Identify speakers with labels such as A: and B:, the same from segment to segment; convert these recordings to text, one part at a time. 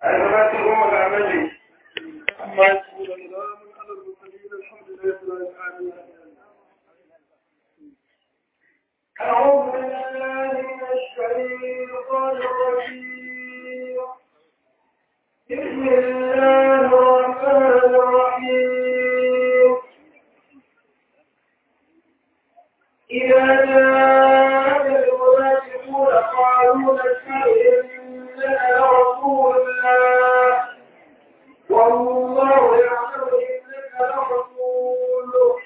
A: أيماتهم العملي أما يقول الإمام على المرسلين الحمد لله رب العالمين. أعوذ بالله من الشيطان الرجيم. بسم الله الرحمن الرحيم. إذا جاء المنافقون قالوا نشهد إنك لرسول الله والله يعلم إنك لرسوله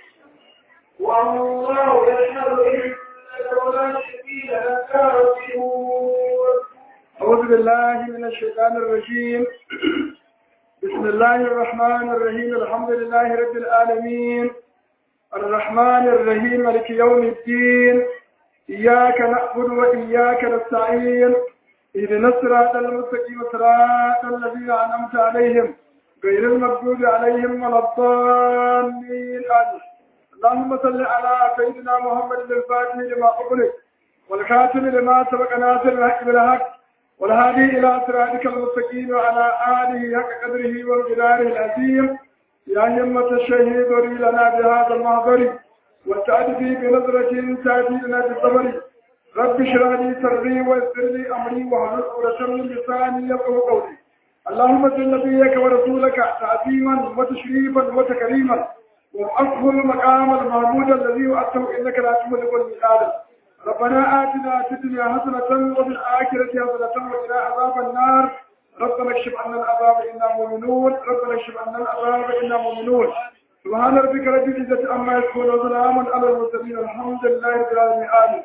A: والله يشهد إن المنافقين لكاذبون. أعوذ بالله من الشيطان الرجيم. بسم الله الرحمن الرحيم. الحمد لله رب العالمين الرحمن الرحيم مالك يوم الدين. إياك نعبد وإياك نستعين. اهدنا الصراط المستقيم صراط الذين أنعمت عليهم غير المغضوب عليهم ولا الضالين. اللهم صل على سيدنا محمد الفاتح لما أغلق والخاتم لما سبق ناصر الحق بالحق والهادي إلى صراطك المستقيم وعلى آله حق قدره ومقداره العظيم. يا همة الشهيد وري لنا بهذا المحضر وتأتي بنظرة تأتي لنا بالصبر. رب اشرح لي صدري ويسر لي أمري واحلل عقدة من لساني يفقهوا قولي. اللهم صل نبيك ورسولك تعظيما وتشريفا وتكريما وأفضل المقام المحمود الذي وأتوا إنك لا تملك الميعاد. ربنا آتنا في الدنيا حسنة وفي الآخرة حسنة وقنا عذاب النار. ربنا اكشف عنا العذاب إنا مؤمنون. ربنا اكشف عنا العذاب إنا مؤمنون. سبحان ربك رب العزة عما يصفون وسلام على المرسلين الحمد لله رب العالمين. آمين.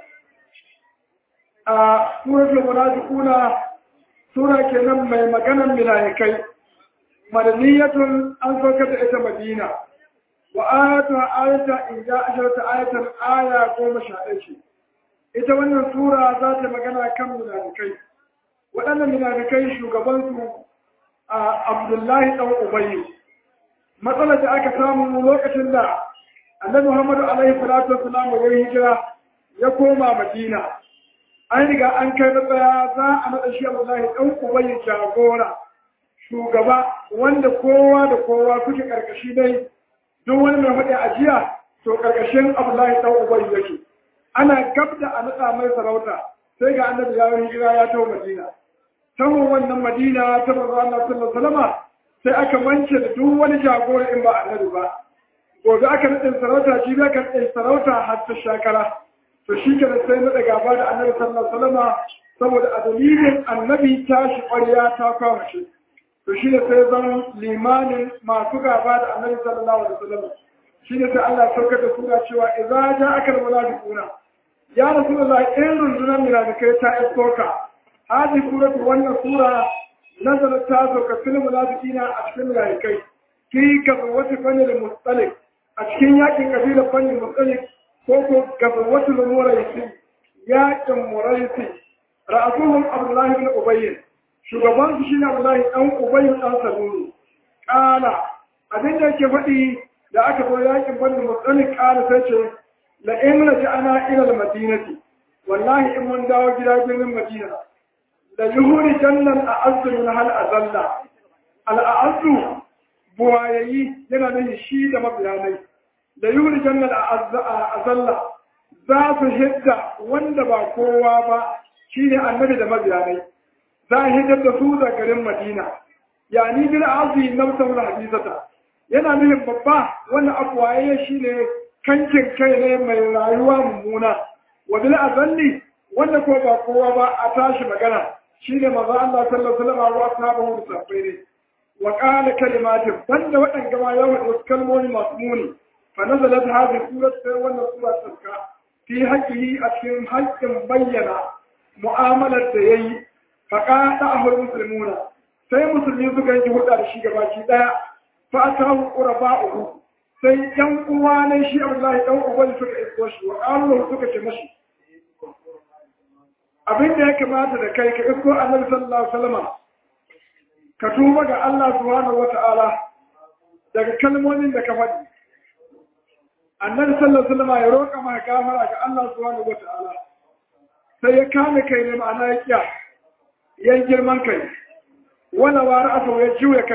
A: سورة المنافقون سورة كنم مكانا ملائكي مدنية أنفقت إلى مدينة وآياتها آية إن جاء 10 آية قوم شائشي. ita wannan sura za ta magana kan munafikai. Waɗannan munafikai shugabansu a Abdullahi ɗan Ubayy. Matsalar da aka samu lokacin da Annabi Muhammadu alaihi salatu wassalam ya hijira ya koma Madina. An riga an kai tsaya za a naɗa shi Abdullahi ɗan Ubayy jagora, shugaba wanda kowa da kowa suke ƙarƙashi dai duk wani mai faɗi ajiya to ƙarƙashin Abdullahi ɗan Ubayy yake. Ana gabda a naɗa mai sarauta sai ga annabi ya yi hijira ya taho Madina. Taho wannan Madina ta manzo Allah sallallahu alaihi wasallam sai aka mance da duk wani jagora in ba annabi ba. Gobe aka naɗa sarauta shi aka naɗa sarauta har ta shakara. To shi ke sai naɗa gaba da annabi sallallahu alaihi wasallam saboda a dalilin annabi tashi ƙwarya ta kawo shi. To shi ne sai zan limanin masu gaba da annabi sallallahu alaihi wasallam. Shi ne sai Allah ya saukar da sura cewa idza ja'aka al-munafiquna ya Rasulullah in rundunar munafikai ta iskoka. Hadi suratu wannan sura nazarat ta sauka fil munafiqina a cikin munafikai. Fi gazwati bani al-mustalik a cikin yakin kabilar bani al-mustalik ko gazwati al-muraisi yakin muraisi ra'asuhum Abdullah ibn Ubayy. Shugaban su shine Abdullah dan Ubayy dan Salulu. Kala abin da yake faɗi da aka zo yakin bani al-mustalik kala sai ce la in raja'ana ila al-madinati wallahi in mun dawo gida birnin Madina da yuhuri jannan a'azzu min hal azalla al-a'azzu buwayayi yana da shi da mabiyanai da yuhuri jannan azalla za su hidda wanda ba kowa ba shine annabi da mabiyanai za a hiddar da su da garin Madina yani bil azzi nafsu hadisata yana nufin babba wannan abuwaye shine kankin kai ne mai rayuwa mummuna wa bil azalli wanda ko ba kowa ba a tashi magana shine manzo Allah sallallahu alaihi wasallam wa ashabahu musafiri wa qala kalimatin banda wadan gama ya wada kalmomi masu muni fa nazalat hadhihi surat sai wannan sura tsaka fi haqqihi a cikin haƙƙin bayyana mu'amalar da yayi fa qata ahul muslimuna sai musulmi suka yi hudda da shi gabaki daya fa atahu quraba'uhu sai yan uwa ne shi Abdullahi dan uban suka isko shi wa Allah suka ce mashi abin da ya kamata da kai ka isko Annabi sallallahu alaihi wasallam ka tuba ga Allah subhanahu wata'ala daga kalmomin da ka faɗi. Annabi sallallahu alaihi wasallam ya roƙa maka gafara ga Allah subhanahu wata'ala sai ya kame kai ne ma'ana ya kiya yan girman kai wala wa ra'asa ya juya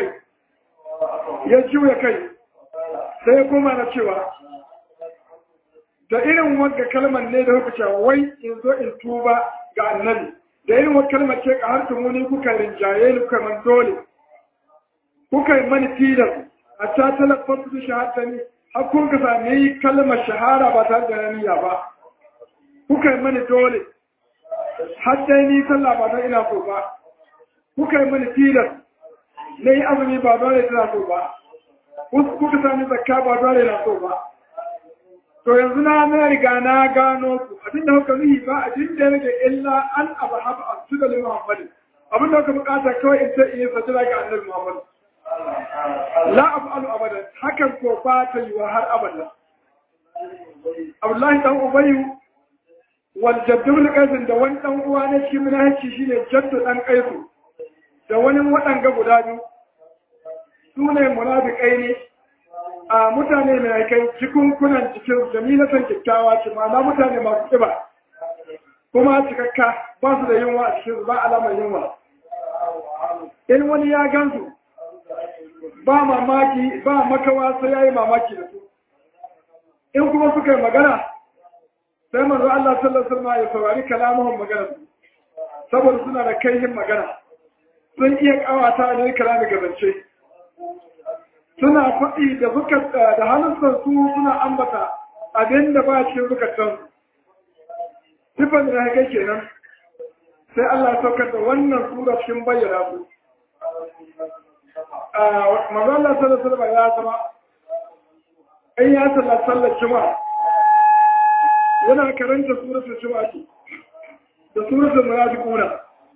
A: kai sai ya koma na cewa da irin wanda kalmar ne da kuka cewa wai in zo in tuba ga annabi da irin wanda kalmar ce ka har tumuni kuka rinjaye ni kuka man dole kuka yi mani tilas a ta talafar su shahada ne har kun ka sami kalmar shahara ba tare da niyya ba kuka yi mani dole har dai ni sallah ba don ina so ba kuka yi mani tilas na yi azumi ba dole tana so ba kuka sami zakka ba dole na so ba to yanzu na riga na gano ku abinda kuka nuhi ba abin da rage illa an abu haɓa a su da Muhammadu abinda kuka bukata kawai in sai in yi sajira ga annabi Muhammadu la af'alu abadan hakan ko ba ta yi wa har abada Abdullahi dan Ubayyu wal jaddu da kaisin da wani dan uwa ne shi munafici shine jaddu dan kaisu da wani wadanga guda biyu su ne munafikai ne a mutane mai kai cikunkunan cikin jamilatan kyakkyawa ce ma'ana mutane masu kiba kuma cikakka ba su da yunwa a cikin ba alamar yunwa in wani ya gansu ba mamaki ba makawa sai ya yi mamaki da su in kuma suka yi magana sai manzo Allah sallallahu alaihi wasallam ya saurari kalamuhum magana su saboda suna da kaihin magana sun iya kawata ne kalami gabance suna faɗi da da halittar su suna ambata abin da ba cikin zukatan sifan da haka kenan sai Allah ya saukar da wannan sura cikin bayyana su manzo Allah sallallahu alaihi wasallam ya zama in ya sallar juma'a yana karanta suratul juma'a da suratul munafiquna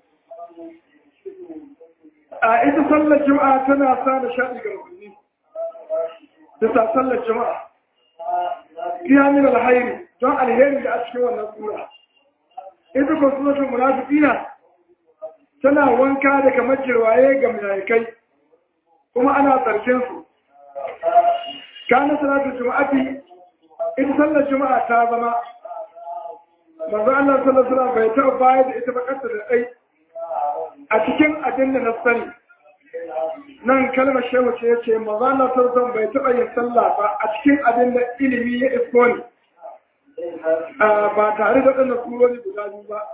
A: a ita sallar juma'a tana sa da shaɗi ga musulmi da sallar jama'a fiya min alhairi don alheri da a cikin wannan sura ita ko suratul munafiqina tana wanka da kamar jirwaye ga munafikai kuma ana tsarkin su kana salatul juma'ati ita sallar jama'a ta zama manzo Allah sallallahu alaihi wasallam bai taɓa bayar da ita ba kanta da dai a cikin abin da na sani nan kalmar shehu ce ya ce maza na sarsan bai taɓa yin sallah ba a cikin abin da ilimi ya isko ne ba tare da waɗannan surori guda biyu ba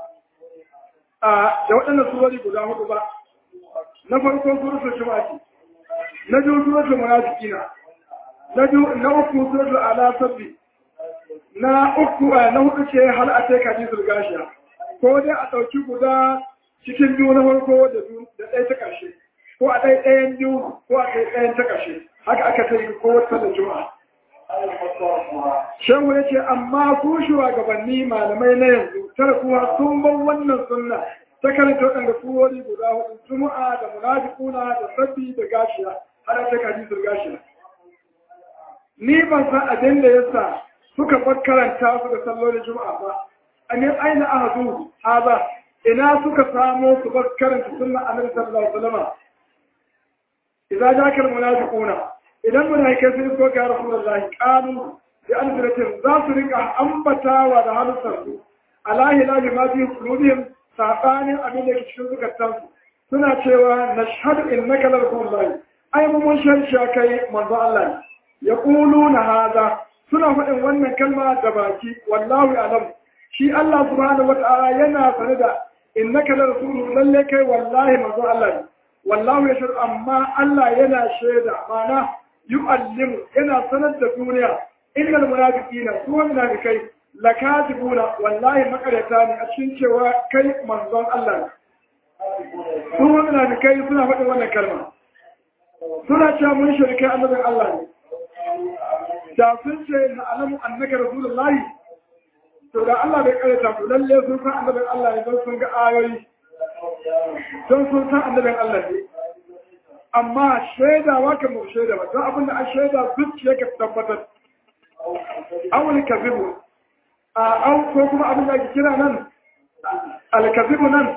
A: da waɗannan surori guda hudu ba na farko suratul jumu'ati na biyu suratul munafiqina na uku suratul ala sabbi na hudu ce hal a take hadisul gashiya ko dai a ɗauki guda cikin biyu na farko da ɗaya ta ƙarshe ko a ɗayan biyu ko a ɗayan ta ƙarshe haka aka ta yi ko wata da juma'a shehu ya ce amma ku shugabanni malamai na yanzu tara kuwa sun ban wannan sunna ta karanta waɗanda surori guda hudu juma'a da munafiquna da sabbi da gashiya har ta hadisul gashiya ni ban san abin da yasa suka bar karanta su da sallolin juma'a ba an yi aina ahadu haza ina suka samo su bar karanta sunna annabi sallallahu alaihi wasallam idan jaka almunafiquna idan munafikai sun so ga rasulullahi qalu bi alfiratin za su rika ambatawa da halusar su alahi lahi ma fi qulubihim sabanin abin da ke cikin zukatan su suna cewa nashhadu innaka la rasulullahi ai mun sharsha kai manzo Allah yaquluna hada suna faɗin wannan kalma da baki wallahu alam shi Allah subhanahu wataala yana sane da innaka la rasulullahi lalle kai wallahi manzo Allah ne wallahu yashhadu amma Allah yana shaida mana yu'allimu yana sanar da duniya innal munafiqina su munafikai lakatibuna wallahi makarata ne a cikin cewa kai manzon Allah ne su munafikai suna faɗin wannan kalma suna cewa mun shirkai annabin Allah ne da sun ce na alamu annaka rasulullahi to da Allah bai karanta ku lalle sun san annabin Allah ne don sun ga ayoyi don sun san annabin Allah ne amma shaidawa kan mu shaida ba don abin da an shaida zuciya ka tabbatar awul kazibu a ko kuma abin da ake kira nan alkazibu nan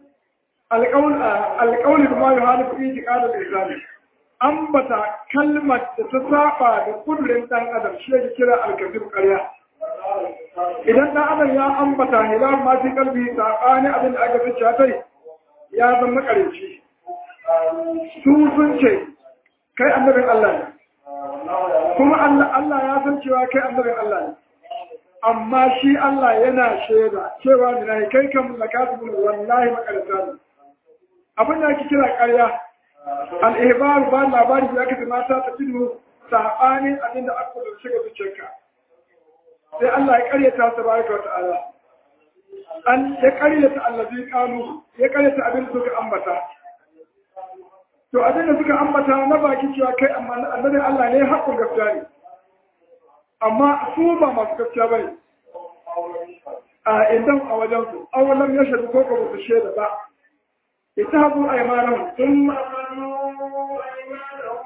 A: alƙauli da ma yi halittu itiƙadar islami ambata kalmar da ta saba da kudurin ɗan adam shi yake kira alkazib ƙarya idan ɗan adam ya ambata hilar ma fi kalbi saɓani abin da aka fi shatai ya zama ƙarinci su sun ce kai annabin Allah ne kuma Allah ya san cewa kai annabin Allah ne amma shi Allah yana shaida cewa ne kai kan lakatun wallahi makarata ne abin da ake kira ƙarya al-ihbar ba labari da aka mata ta tudu sabanin abin da aka da shiga zuciyarka sai Allah ya ƙaryata tabaraka wa ta'ala an ya ƙaryata allazi qalu ya ƙaryata abin da suka ambata to abin da suka ambata na baki cewa kai amma annabi Allah ne haƙƙin gaskiya ne amma su ba masu gaskiya bane a idan a wajen su awalam ya shaidu ko ko su shaida ba itabu aymanahum thumma amanu aymanahum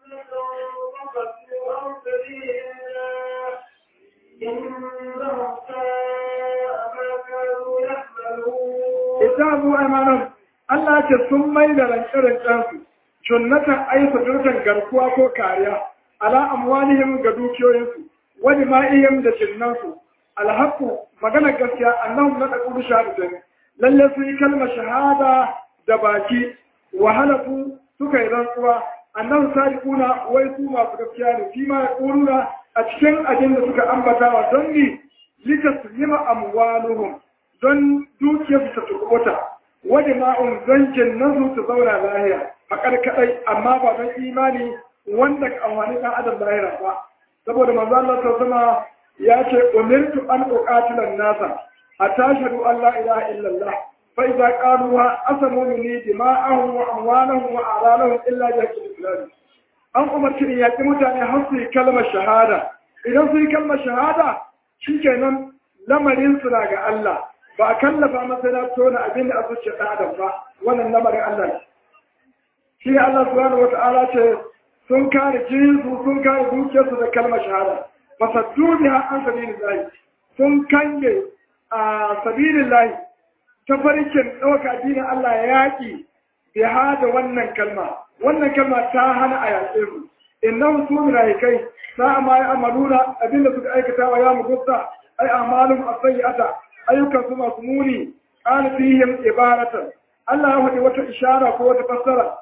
A: itabu aymanahum Allah ce sun mai da rantsirin ɗansu junnatan aisa durtan garkuwa ko kariya ala amwalihim ga dukiyoyinsu wani ma'ihim da jinnansu alhaku magana gaskiya annahum na ɗaƙudu shahadatin lalle sun yi kalmar shahada da baki wahalafu suka yi rantsuwa annahum sadiquna wai su masu gaskiya ne fi ma yaquluna a cikin abin da suka ambatawa don ni litaslima amwaluhum don dukiyarsu ta tukuta wani ma'un don jinnansu su zauna lahiya faƙar kaɗai amma ba don imani wanda ka amfani ɗan adam lahira ba saboda manzo Allah sama ya ce umirtu an uqatila nasa hatta shahadu an la ilaha illallah fa idza qaluha asamu minni dima'ahum wa amwalahum wa a'ralahum illa bi haqqi islam an umarci in yaƙi mutane har su yi kalmar shahada idan su yi kalmar shahada shikenan lamarin su na ga Allah ba a kallafa masa na tona abin da a zuciya ɗan adam ba wannan lamarin Allah ne shi Allah subhanahu wata'ala ce sun kare jinsu sun kare dukiyarsu da kalmar shahada fasaddu biha an sabilillahi sun kange a sabilillahi ta farkin ɗauka addinin Allah ya yaƙi biha da wannan kalma ta hana a yaƙe su innahum su kai sa'a ma ya'maluna abinda suka aikata wa ya mugusta ay amalum as-sayyi'ata ayyukan su masu muni qala fihim ibaratan Allah ya faɗi wata ishara ko wata fassara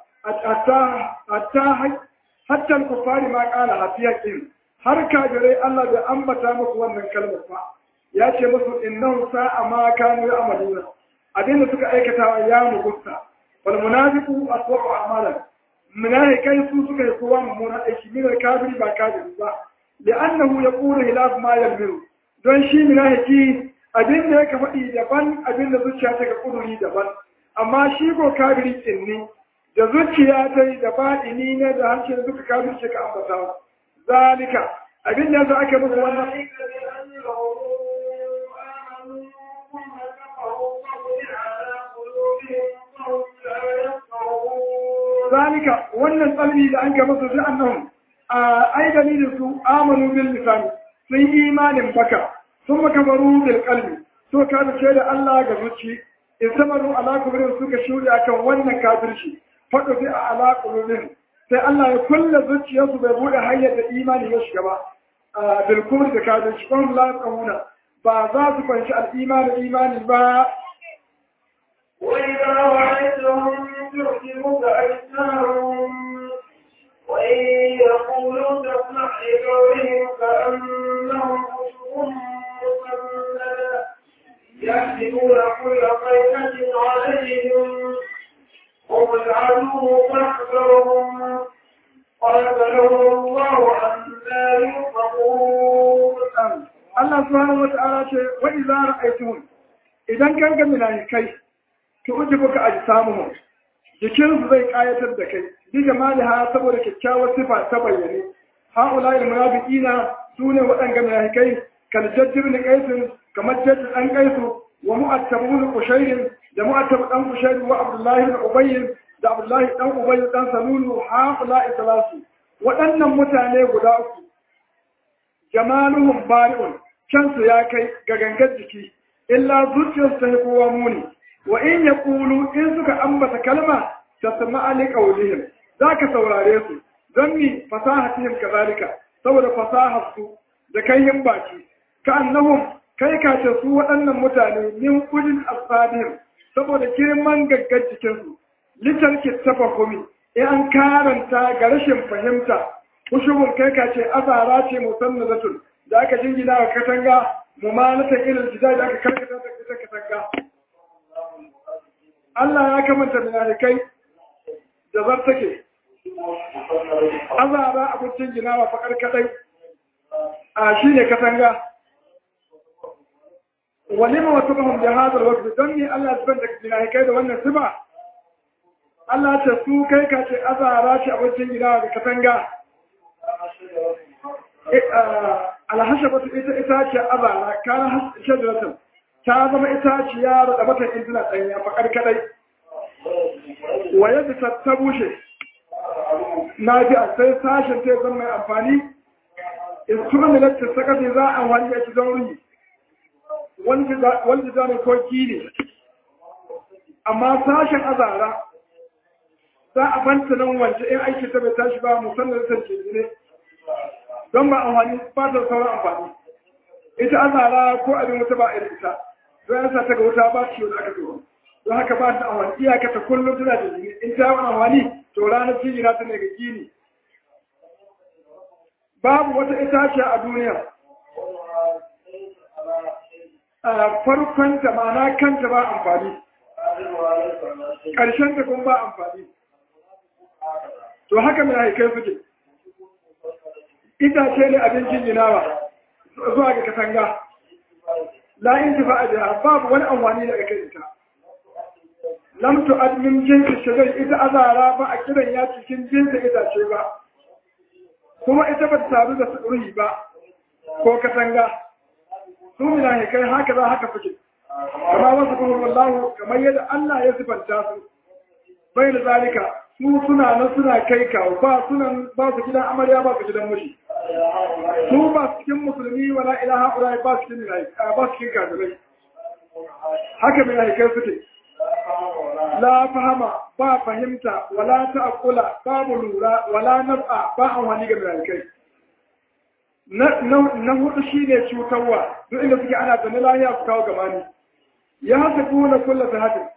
A: hatta al-kuffari ma qala hafiyakin har kafirai Allah bai ambata musu wannan kalmar ba ya ce musu innahum sa'a ma kanu ya'maluna abinda suka aikata wa ya mugusta wal munafiqu aswaqu a'malan munafikai su suka yi kowa mummunan aiki min kafiri ba kafiri ba li'annahu yaqulu hilaf ma yalmiru don shi munafiki abin da yake faɗi daban abin da zuciya ta ga kuduri daban amma shi ko kafiri tsinni da zuciya ta yi da baɗini ne da harshe duka kafiri ce ka ambata zalika abin da yasa ake musu wannan zalika wannan tsalbi da an gaba su annahum ai dalilin su amanu bil lisan sun yi imanin baka sun makabaru bil qalbi so ka ce da Allah ga zuci in samaru ala kubrin suka shuri akan wannan kafirci fado bi ala kubrin sai Allah ya kulla zuciyarsu bai bude hanyar da imani ya shiga ba bil kubri da kafirci kun la qawuna ba za su fanci al imani ba
B: وإذا رأيتهم تعجبك أجسامهم وإن يقولوا تسمع لقولهم كأنهم خشب مسندة يحسبون كل صيحة عليهم هم العدو فاحذرهم قاتلهم الله عما يؤفكون.
A: الله سبحانه وتعالى وإذا رأيتهم إذا كان من الكيس ki uji buka a samu jikinsu zai kayatar da kai bi jamali ha saboda kyakkyawar sifa ta bayyane haula il munafiqina sune waɗanga munafikai kal jajjir ni qaisin kamar jajjir dan qaisu wa mu'attabun qushayr da mu'attab dan qushayr wa abdullahi ibn ubay da abdullahi dan ubay dan salulu haula islasu waɗannan mutane guda uku jamaluhum bari'un kansu ya kai ga gangar jiki illa zuciyarsu ta kowa muni wa in ya ƙulu in suka ambata kalma ta sama ali ƙaunihim za ka saurare su don mi fasahatihim ka zalika saboda fasaharsu da kaihin baki ka annahum kai ka ce su waɗannan mutane min kudin asfadihim saboda girman gaggar jikinsu litarki tafahumi in an karanta ga rashin fahimta kushubun kai ka ce azara ce musannazatun da aka jingina wa katanga mumalatan irin jida da aka karkata da ita katanga Allah ya kamanta minalikai da zartake azara abin jingina wa fakar kadai a shi ne katanga walima wasu bahun da hazar wasu don ne Allah ya zubar da minalikai da wannan siba Allah ce su kai ka ce azara ce abin jingina da katanga alhashabatu ita ce azara kana shajaratun ta zama itaciya da mata intuna ɗanya fakar kadai wa yadda ta bushe na ji a sai sashen ta zama mai amfani isturan da lattar sakasai za a wani ya ci don runi wanda zanen koki ne amma sashen azara za a banta nan wance in aiki ta bai tashi ba musamman da ke ne don ba amfani ba ta sauran amfani ita azara ko abin wuta ba a irin ita don yasa ta ga wuta ba ciwo da aka zo don haka ba ta amfani iyaka ta kullum tana da jini in ta wani amfani to ranar jini ta ne ga gini babu wata itaciya a duniya a farkon ta ma'ana kanta ba amfani ƙarshen ta kuma ba amfani to haka mai haikai suke itace ne abincin jinawa zuwa ga katanga la'in tafi a jiha babu wani amfani da aka ita lamtu admin jinsi shigar ita azara ba a kiran ya cikin jinsi itace ba kuma ita ba ta taru da ruhi ba ko katanga su mina haikai haka za haka suke kama wasu kuma wallahu kamar yadda Allah ya sifanta su bai da zalika su suna nan suna kai kawo ba su gidan amarya ba su gidan mushi su ba su cikin musulmi wala ilaha ura ba su cikin kafirai haka mai haikai suke la fahama ba fahimta wala ta'qula babu lura wala naf'a ba amfani ga mai haikai na hudu shine cutarwa duk inda suke ana da lahiya su kawo gamani ya hasabuna kullu sahatin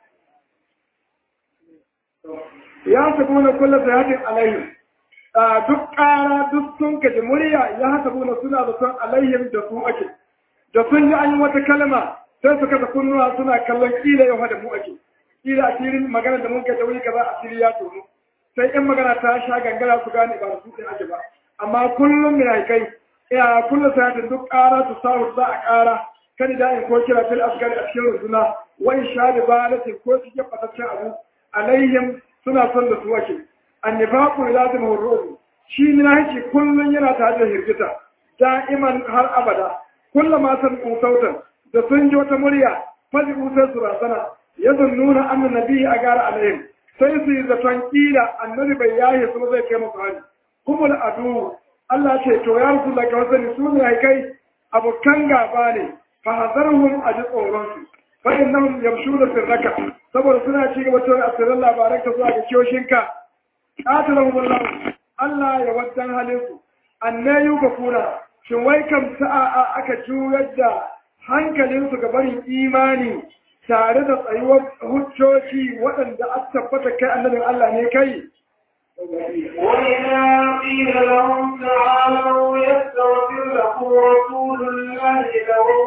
A: alaihim duk ƙara duk sun kaji murya ya hasabuna suna da son alaihim da su ake da sun ji an yi wata kalma sai su kasa kunnuwa suna kallon kila yau da mu ake kila a cikin magana da mun kaji wuri kaza a shiri ya tono sai in magana ta sha gangara su gane ba da su ɗin ake ba amma kullum mai kai ya kullum sayatin duk ƙara su samu za a ƙara kan da in ko kira fil asgari a cikin runduna wani sha da balatin ko cikin fataccen abu alaihim suna son da su ake annifaqu lazim hurru shi minahici kullun yana tare da hirgita da'iman har abada kullama san sautan da sun ji wata murya fazi usai su razana nuna anna nabi a gara alaihim sai su yi zaton kila annabi bai yahe su zai kai musu hali kuma da adu Allah ce to ya rasu daga wasu su ne kai abokan gaba ne fa hazarhum a ji tsoron su fa innahum yamshuna fi raka saboda suna ci gaba da asirin labaran ka zuwa ga kiyoshinka qatalahum Allah ya wadan halin su annayu ga kuna shin wai kam sa'a aka juyar da hankalin su ga barin imani tare da tsayuwar hujjoji waɗanda aka tabbata kai annabin Allah ne kai
B: وإذا قيل لهم تعالوا يستغفر لكم رسول الله لووا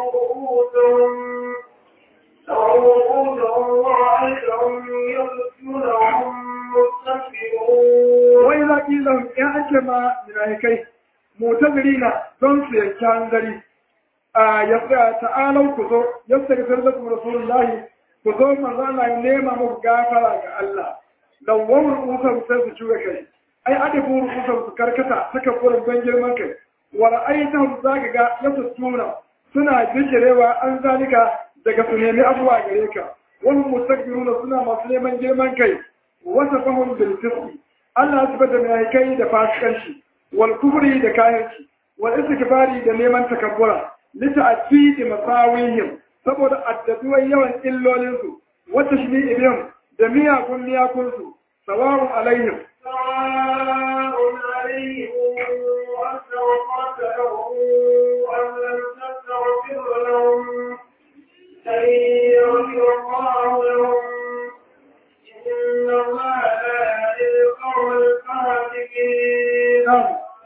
B: رؤوسهم ورأيتهم يصدون وهم مستكبرون
A: وإذا قيل لهم يا أجمع من أهكي معتذرين دون سيكان ذري تعالوا كذو يستغفر لكم رسول الله كذو من الله ينيما مغافرة الله lawwar rusar sai su juya kai ai adabu rusar su karkata saka kurin ban girman kai wa ra'aytahum zaka ga yasu tuna suna bijirewa an zalika daga su nemi abuwa gare ka wal mustakbiruna suna masu neman girman kai wasafahum bil fisqi Allah ya da mai kai da fasikanci wal kufri da kafirci wal istikbari da neman takabbura lita'addidi masawihim saboda addaduwan yawan illolinsu wata shi ibihim da miyakunsu sawa'un alaihim
B: أستغفرت لهم أم لم تستغفر لهم لن يغفر الله لهم إن الله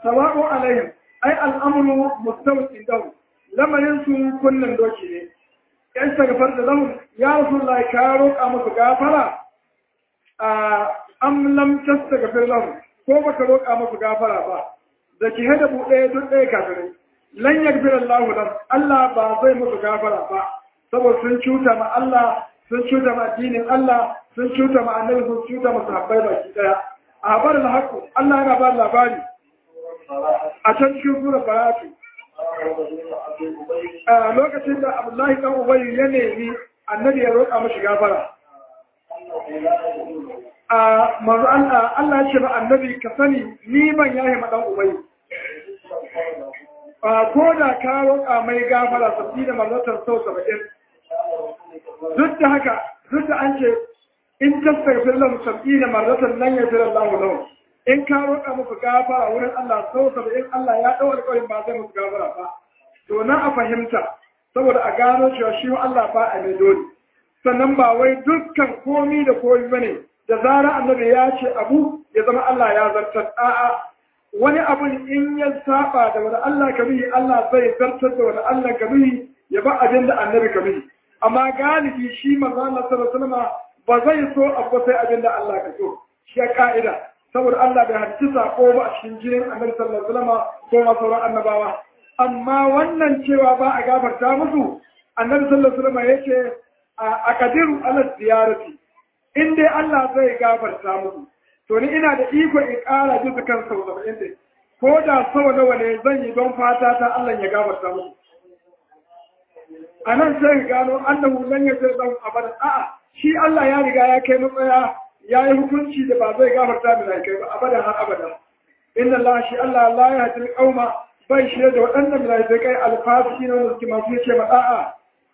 A: sawa'u alaihim ai al'amru mustawin dahu lamarin su kullun doki ne yan sagafar da zamu ya rasulullahi ka roƙa musu gafara am lam tastaghfir lahum ko baka roƙa musu gafara ba da ki hada buɗe duk ɗaya kafirai lan yaghfir Allahu lahum Allah ba zai musu gafara ba saboda sun cuta ma Allah sun cuta ma addinin Allah sun cuta ma annabi sun cuta ma sahabbai baki daya a barin haƙu Allah yana ba labari a can cikin sura Baratu a lokacin da Abdullahi dan Ubay ya nemi annabi ya roƙa mashi gafara a manzo Allah ya ce ba annabi ka sani ni ban yahe ma dan Ubay ko da ka roƙa mai gafara sabbi da mallatar sau 70 duk da haka duk da an ce in tastaghfir lahum 70 marratan lan yaghfir Allahu lahum in ka roƙa musu gafara wurin Allah sau 70 Allah ya dau alƙawarin ba zai musu gafara ba to na a fahimta saboda a gano cewa shi Allah ba a mai dole sannan ba wai dukkan komi da komi bane da zara annabi ya ce abu ya zama Allah ya zartar a'a wani abun in ya saba da wani Allah kabihi Allah zai zartar da wani Allah kabihi ya ba abin da annabi kabihi amma galibi shi manzo Allah sallallahu alaihi wasallam ba zai so abu sai abin da Allah ka so shi ya ka'ida saboda Allah bai hadisi sako ba a cikin jinin annabi sallallahu alaihi wasallam ko ma sauran annabawa amma wannan cewa ba a gafarta musu annabi sallallahu alaihi wasallam yake a kadiru ala ziyarati in dai Allah zai gafarta musu to ni ina da iko in ƙara bisa kan sau 70 ko da sau nawa ne zan yi don fata ta Allah ya gafarta musu a nan sai gano annahu lan yajid lahum abadan a'a shi Allah ya riga ya kai matsaya ya yi hukunci da ba zai gafarta da kai ba abadan har abada inna Allah shi Allah la yahdi al-qauma bai shi da waɗannan malaikai alfasiqina wanda suke masu yace ma a'a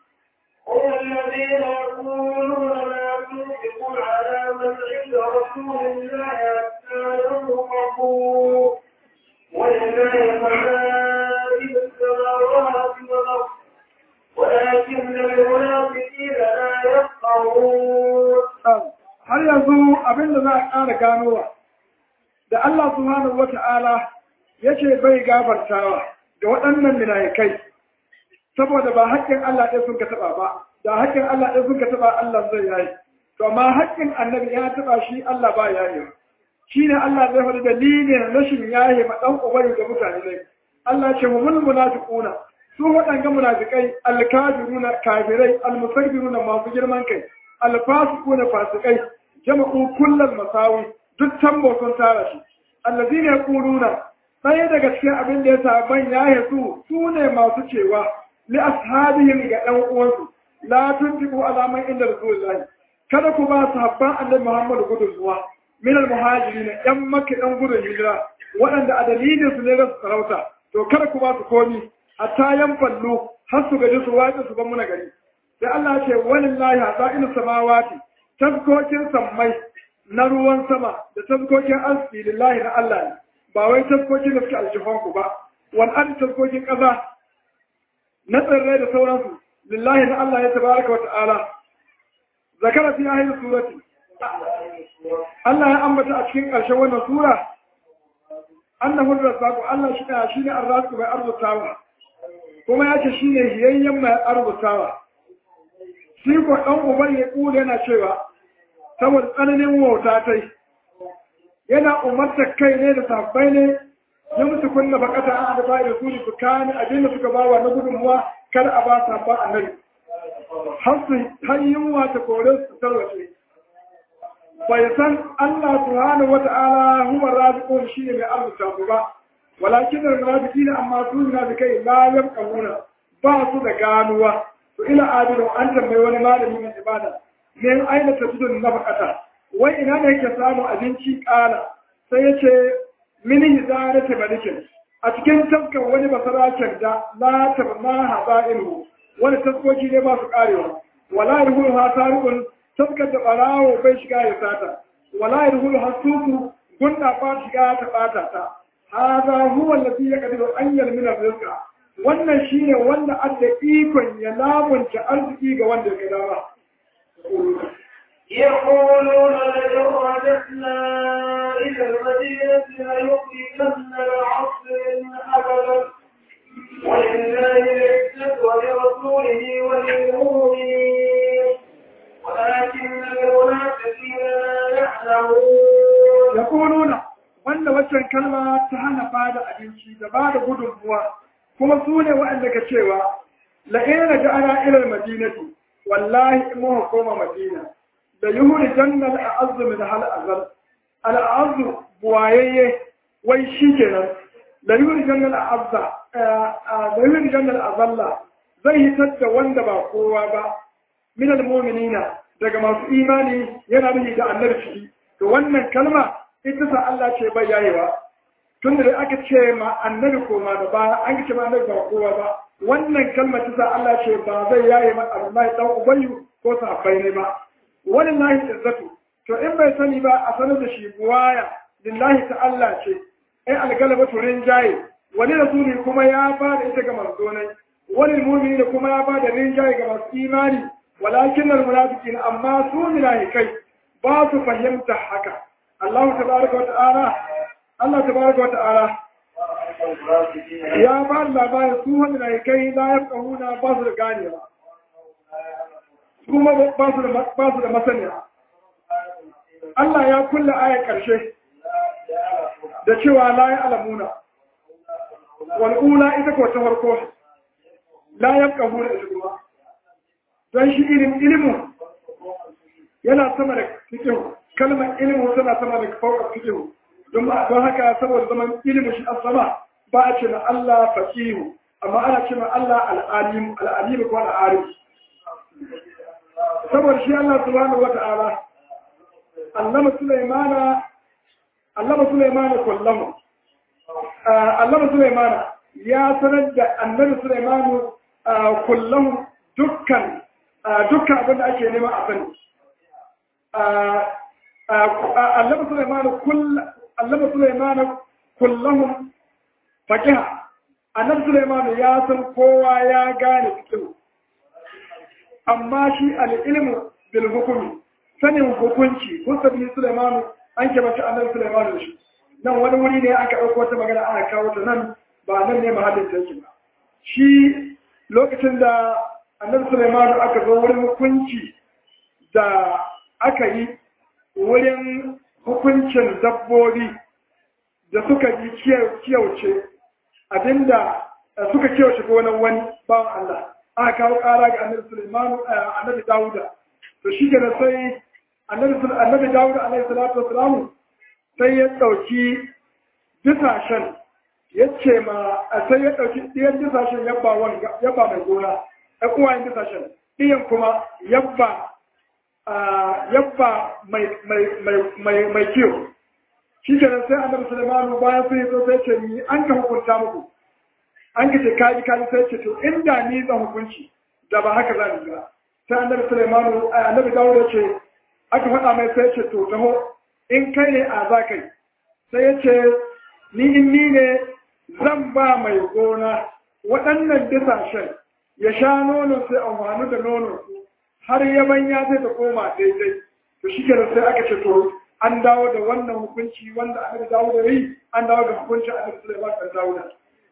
B: والذين يقولون لا تنفقوا على من عند رسول الله حتى ينفقوا ولله خزائن السماوات والأرض ولكن المنافقين لا يفقهون.
A: har yanzu abin da za a ƙara ganowa da Allah subhanahu wata'ala yace bai gafartawa ga waɗannan munafikai saboda ba haƙƙin Allah ɗaya sun ka taɓa ba da haƙƙin Allah ɗaya sun ka taɓa Allah zai yayi to amma haƙƙin annabi ya taɓa shi Allah ba yayi shi ne Allah zai faɗi dalilin rashin yayi ma ɗan ubayi ga mutane ne Allah ce mu mun munafiquna su waɗanga munafikai alkafiruna kafirai almusabbiruna masu girman kai alfasiquna fasikai jama'u kullal masawi duk tambo sun tara shi allazina yaquluna sai daga cikin abin da ya sa ban yaye su ne masu cewa li ashabihim ga ɗan uwansu la tunfiqu ala man inda rasulullahi kada ku ba sahabban annabi Muhammad gudunmuwa min al-muhajirin yan makka ɗan gudun hijira waɗanda a dalilin su ne rasu sarauta to kada ku ba su komi hatta yan fallu har su gaji su wace su ban muna gari sai Allah ce walillahi hasainu samawati tafkokin sammai na ruwan sama da tafkokin arziki lillahi na Allah ne ba wai tafkokin da suke aljihon ku ba wal an tafkokin ƙasa na tsirrai da sauransu lillahi na Allah ya tabaraka wa ta'ala zakara fi ayin surati Allah ya ambata a cikin ƙarshen wannan sura annahu razzaqu Allah shi ne ar-razzaqu mai arzutawa kuma yace shine hiyayyen mai arzutawa shi ko dan uban ya kula yana cewa saboda tsananin wauta tai yana umarta kai ne da sabbai ne ya musu kunna bakata an da ba'i rasuli su kani abinda suka bawa na gudunmuwa kar a ba sabban annabi har su hanyunwa ta kore su tarwace bai san Allah subhanahu wata'ala huwa raziqun shi ne mai arzuta su ba walakin al-munafiqina amma su munafikai la yaquluna ba su da ganuwa to ila abidu an tambayi wani malami mai ibada ne aina tajidun nafaqata wai ina ne yake samu abinci kala sai yace mini hizarati malikin a cikin tafkan wani basaraken da la tabna habailu wani taskoki ne ba su karewa wala yahulu hasarun tafkar da barawo bai shiga ya sata wala yahulu hasuku gunda ba shiga ta bata ta hada huwa alladhi yaqdiru an yalmina rizqa wannan shine wanda adda ikon ya lamunta arziki ga wanda ya dama
B: يقولون لئن رجعنا إلى المدينة ليخرجن العصر من أبدا ولله العزة ولرسوله وللمؤمنين ولكن المنافقين لا يعلمون.
A: يقولون wanda waccan kalma ta hana bada abinci da bada gudunmuwa kuma su ne waɗanda ka cewa la'ina da ana ilal madinati wallahi in muka koma madina da yuhuri jannal a'azzu min hal azal al'azzu buwayayye wai shi kenan da yuhuri jannal a'azza da yuhuri jannal azalla zai hitar da wanda ba kowa ba min al-mu'minina daga masu imani yana nufi da annabi ciki to wannan kalma ita sa Allah ce bai yayewa tun da aka ce ma annabi koma da ba an ce ma annabi ba kowa ba wannan kalma ta sa Allah ce ba zai yaye ma Abdullahi dan Ubayyu ko sahabbai ne ba wallahi izzatu to in bai sani ba a sanar da shi buwaya lillahi ta Allah ce ai algalabatu rinjaye wani rasuli kuma ya ba da ita ga manzonai wani mu'mini kuma ya ba da rinjaye ga masu imani walakin almunafiqin amma su munafikai ba su fahimta haka Allah tabaraka wa ta'ala ya ba labarin su munafikai la yafqahuna ba su da ganewa kuma ba su da masaniya Allah ya kulla ayar karshe da cewa la ya'lamuna wal ula ita ko ta farko la yafqahuna ijma don shi ilimin yana sama da fikihu kalmar ilimin tana sama da fauka fikihu don haka saboda zaman ilimin shi a sama ba a ce na Allah fakihu amma ana ce na Allah al'alim ko al'arif saboda shi Allah subhanahu wa ta'ala allama Sulaimana kullahu allama Sulaimana ya sanar da annabi Sulaimanu kullahu dukkan abin da ake nema a sani. Allama Sulaimanu kullahun fakiha. Annabi Sulaimanu ya san kowa ya gane fikihu. Amma shi al'ilmu bil hukumi, sanin hukunci, kun sabi Sulaimanu an keɓace annabi Sulaimanu da shi. Nan wani wuri ne aka ɗauko wata magana ana kawo ta nan ba nan ne mahallin ta yake ba. Shi lokacin da annabi Sulaimanu aka zo wurin hukunci da aka yi wurin hukuncin dabbobi da suka yi kiyauce abinda suka kiyauce gonan wani bawan Allah aka kawo ƙara ga annabi Sulaimanu annabi Dawuda to shi ke sai annabi Dawuda alaihi salatu wassalamu sai ya ɗauki bisashen ya ce ma sai ya ɗauki ɗiyan bisashen yabba mai gona ɗan uwayen bisashen ɗiyan kuma yabba mai kiyo shi ke sai annabi Sulaimanu bayan sun yi so sai ce ni an ka hukunta muku an ka ce kaji sai ce to inda ni zan hukunci da ba haka za ni ga sai annabi Sulaimanu annabi Dawud ya ce aka faɗa mai sai ce to taho in kai ne a za kai sai ya ce ni in ni ne zan ba mai gona waɗannan bisashen ya sha nono sai amfani da nono har yabanya zai ta koma daidai to shi ke sai aka ce to an dawo da wannan hukunci wanda aka dawo da yi an dawo da hukunci a da Sulaiman da Dawuda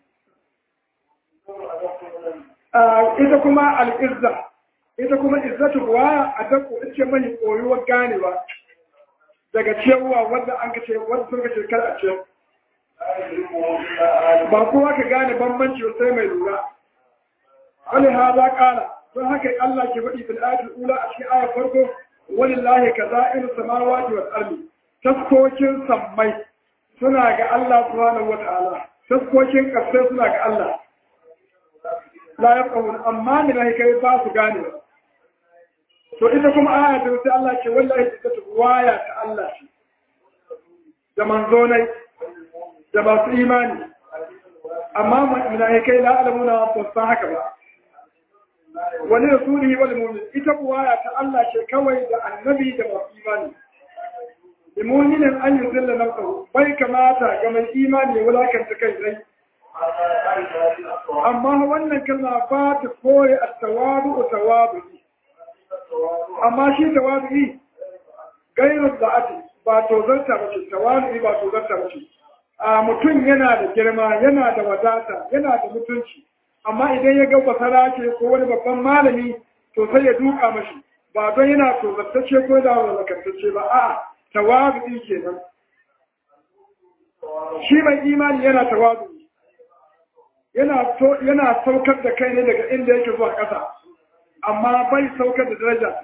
A: ita kuma al'izza ita kuma izzatu buwaya a dako ita mai koyuwar ganewa daga cewa wanda an kace wanda sun kace kar a ce ba kowa ka gane bambanci sai mai lura wani haza kala don haka Allah ke faɗi fil ayatul ula a cikin ayar farko walillahi kaza'ir samawati wal ardi taskokin sammai suna ga Allah subhanahu wa ta'ala taskokin ƙasai suna ga Allah la yaqawun amma min kai ba su gane to ita kuma ayatul sai Allah ke wallahi ta waya ta Allah shi da manzonai da masu imani amma min kai la alamuna ba san haka ba wani rasulihi wal mu'min ita buwaya ta Allah ce kawai da annabi da masu imani da mu'minin an yi zilla nafsahu bai kamata ga mai imani ya wulakanta kai zai amma wannan kalma ba ta kore at-tawadu amma shi tawadu gairu da'ati ba tozarta ba ce, tawali ba tozarta ba ce. A mutum yana da girma, yana da wadata, yana da mutunci, amma idan ya ga basara ce ko wani babban malami to sai ya duka mashi, ba don yana tozartacce ko da walakantacce ba, a'a tawali kenan. Shi mai imani yana tawali, yana saukar da kai ne daga inda yake zuwa ƙasa, amma bai saukar da daraja,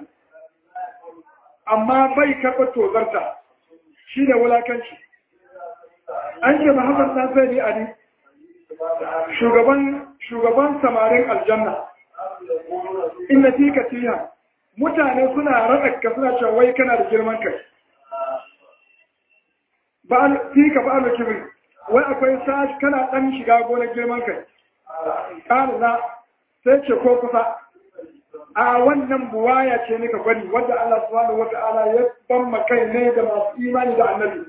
A: amma bai karɓar tozarta, shi da wulakanci. An ce Muhammad Nasiri Ali, shugaban samarin aljanna, inda fi katiha, mutane suna raɗaka suna cewa wai kana da girman kai. Fi ka ba'alu kibri, wai akwai sashi kana ɗan shiga gonar girman kai. Ƙalina sai ce ko kusa, a wannan buwaya ce nika gwani wadda Allah subhanahu wata'ala ya ban kai ne da masu imani da annabi.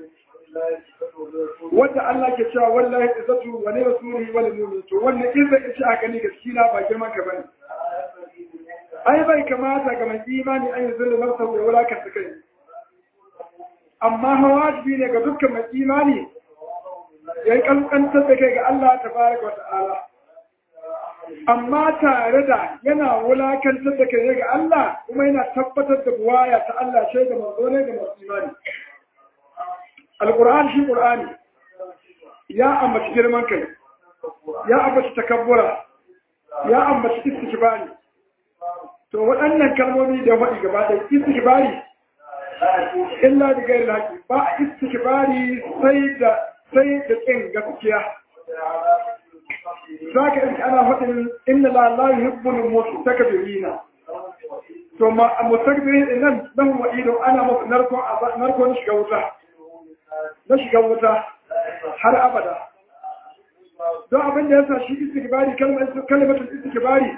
A: Wadda Allah ke cewa wallahi izzatu wa li rasulihi wa lil mu'minin, to wannan izza ce aka ni gaskiya ba girman ka bane. Ai bai kamata ga mai imani an yi zulma masa da wulakanta kai. Amma hawajibi ne ga dukkan mai imani ya yi kankantar da kai ga Allah tabaraka wa ta'ala. Amma tare da yana wulakantar da kai ga Allah kuma yana tabbatar da buwaya ta Allah ce da manzo ne da masu imani. Al-Qur'an shi Qur'ani ya ambaci girman kai, ya ambaci takabbura, ya ambaci istikbari. To waɗannan kalmomi da faɗi gaba ɗaya istikbari illa da gairi haƙi ba istikbari sai da ƙin gaskiya. Za ka ɗauki ana faɗin inna la yuhibbul mustakbirina. To ma mustakbirin din nan wa'ido ana musu narko na shiga wuta. Na shiga wuta har abada. Don abin da yasa shi istikbari kalmatul istikbari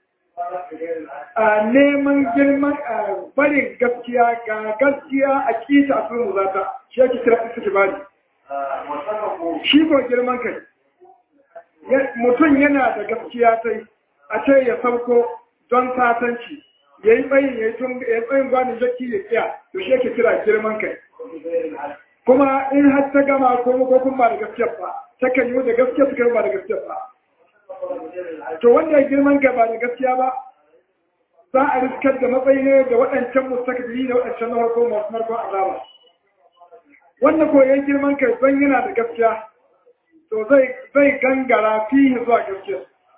A: a neman girman barin gaskiya ga gaskiya a kita a tsohon zata shi ake kira istikbari. Shi ko girman kai mutum yana da gaskiya ta a ce ya sauko don satanci ya yi tsayin gwanin jaki ya tsaya to shi ake kira girman kai. Kuma in har ta gama ko kuma ba da gaskiya ba ta kan yi da gaskiya su kai ba da gaskiya ba. To wanda ya girman kai ba da gaskiya ba za a riskar da matsayi ne da waɗancan mustakbiri da waɗancan na farko masu narkon azaba. Wanda ko ya girman kai don yana da gaskiya to zai gangara fiye zuwa gaskiya.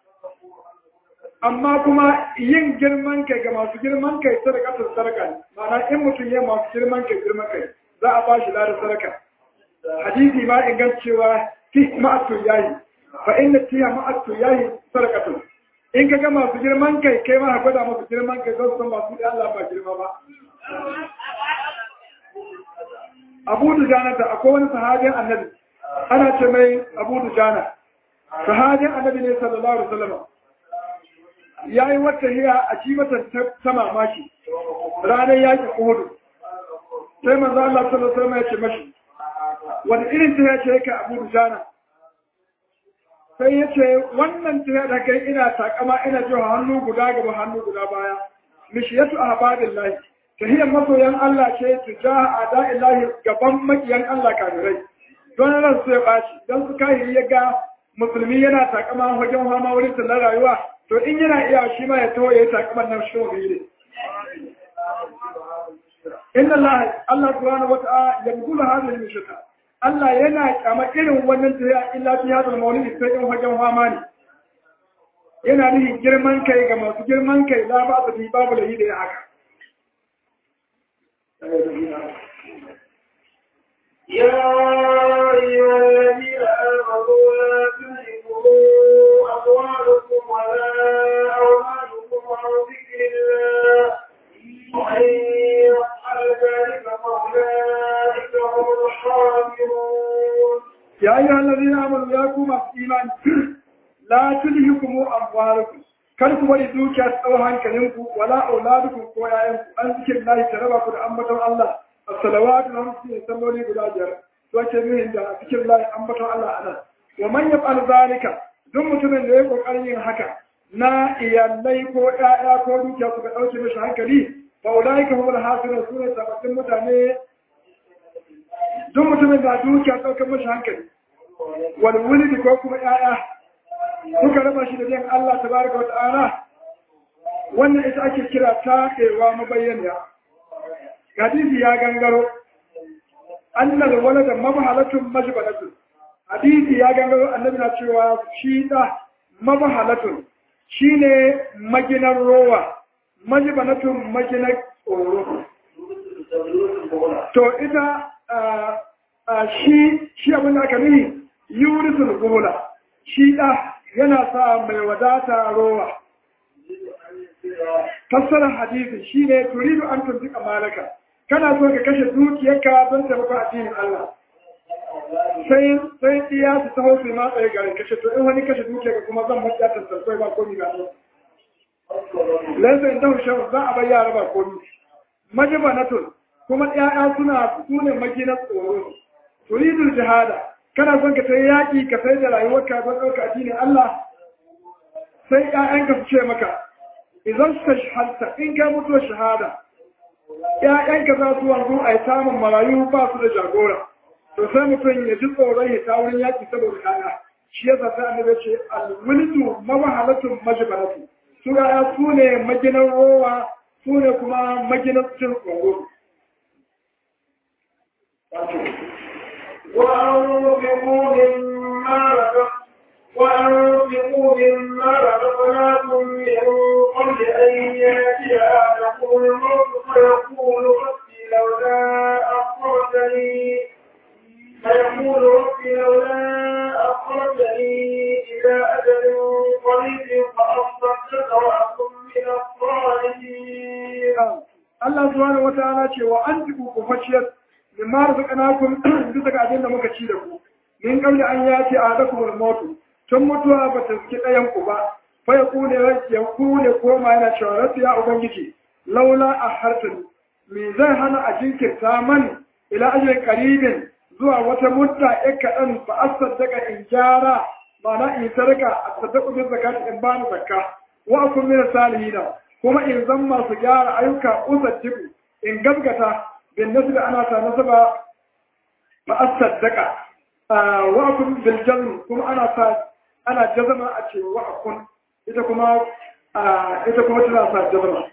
A: Amma kuma yin girman kai ga masu girman kai sadakatar sadaka ne, ma'ana in mutum ya masu girman kai za a ba shi ladar sadaka. Hadisi ma ingancewa fi ma'atu yayi, fa inna tiya ma'atu yayi sadakatun. In ka ga masu girman kai kai ma gwada masu girman kai zan san masu da Allah ba girma ba. Abu Dujana ta akwai wani sahabin annabi ana ce mai Abu Dujana. Sahabin annabi ne sallallahu alaihi wasallam. Yayi wata hiya a cimatan ta mamaki ranar yakin Uhud. Sai manzo Allah sallallahu alaihi wasallam ya ce mashi wani irin ta ya ce ka Abu Dujana. Sai ya ce wannan ta da kai ina takama ina jiwa hannu guda gaba hannu guda baya. Mishiyatu ahbadillahi. Tahiyar masoyan Allah ce tujaha ada'illahi gaban makiyan Allah kafirai. Don ran su ya baci, don su kahiri ya ga musulmi yana takama wajen hama wurin sallar rayuwa, to in yana iya shi ma ya taho ya yi takaman nan shi wani ne. Inna Allah subhanahu wa ta'ala yabgulu hadhihi mishata. Allah yana kyama irin wannan tahiya illa fi hadal maulidi sai in wajen hama ne. Yana nihin girman kai ga masu girman kai la ba su babu lahi da ya haka.
B: يا أيها الذين آمنوا لا تلهكم أموالكم ولا أولادكم عن ذكر الله ومن يفعل ذلك فأولئك هم الخاسرون.
A: يا أيها الذين آمنوا يا قوم الإيمان لا تلهكم أموالكم kar ku bari dukiya su tsawo hankalinku wala auladukum ko yayanku an zikin lahi ta raba ku da ambaton Allah as-salawatu hamsin salloli guda biyar to ake nuhin da zikin lahi ambaton Allah anan wa man yaf'al zalika duk mutumin da ya kokarin yin haka na iyalai ko ƴaƴa ko dukiya suka dauke mishi hankali fa ulaika humul hasirun sune sabatin mutane duk mutumin da dukiya ɗaukar mashi hankali wani wulidi ko kuma ƴaƴa suka raba shi da jin Allah tabaraka wa ta'ala wannan ita ake kira taƙewa mabayyaniya hadisi ya gangaro annal walada mabhalatun majbalatun hadisi ya gangaro annabi na cewa shi da mabhalatun shine maginar rowa majbalatun maginar tsoro to ita shi abin da aka nuni yurisul gula shi da yana sa mai wadata rowa fassarar hadisi shi ne turidu an tuntuka malaka kana so ka kashe dukiyarka don taimakon addinin Allah sai iya su taho su ma tsaye gare kashe to in wani kashe dukiyarka kuma zan mutu ya tantarkwai ba komi ga su laisa in dahu shan za a bai yara ba komi majibanatun kuma ƴaƴa su ne maginar tsoro turidul jihada kana son ka sai yaƙi ka sai da rayuwarka don ɗauka addinin Allah sai ƴaƴanka su ce maka idan suka shahada in ka mutuwa shahada ƴaƴanka za su wanzu a yi samun marayu ba su da jagora to sai mutum ya ji tsoron ya ta wurin yaƙi saboda ƴaƴa shi yasa sai annabi ce alwuldu mawahalatun majbanatu su ƴaƴa su ne maginar rowa su ne kuma maginar cin tsoro
B: وأنفقوا مما رزقناكم من قبل أن يأتي أحدكم الموت فيقول ربي لولا أخرجني إلى أجل قريب فأصدق وأكن من الصالحين.
A: الله سبحانه وتعالى وأنفقوا كفشيت مما رزقناكم بسك أجل مكشيركم من قبل أن يأتي أحدكم الموت tun mutuwa ba ta suke ɗayanku ba, fa ya kune koma yana shawararsu ya Ubangiji, laula a hartun, me zai hana a jinkirta mani ila ajiyar karibin zuwa wata mutta ya kaɗan ba a saddaka in gyara, mana in sarka a saddaku bin zakati in ba ni zakka, wa a kun mina salihina, kuma in zan masu gyara ayyuka usattiku in gaskata bin nasu da ana ta nasaba ba a saddaka, wa a kun biljazmi kuma ana jazama a ce wa akun ita kuma tana sa jazama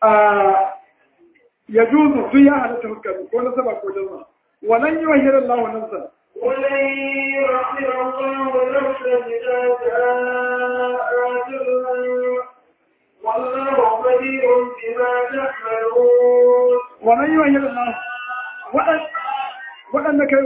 A: ya juzu duk ya halatta fuskar ko na saba ko jazama walan yi wahiyar Allah wannan sa
B: ولن يؤخر الله نفسا إذا جاء أجلها والله خبير بما تعملون.
A: ولن يوهر الله waɗanda kai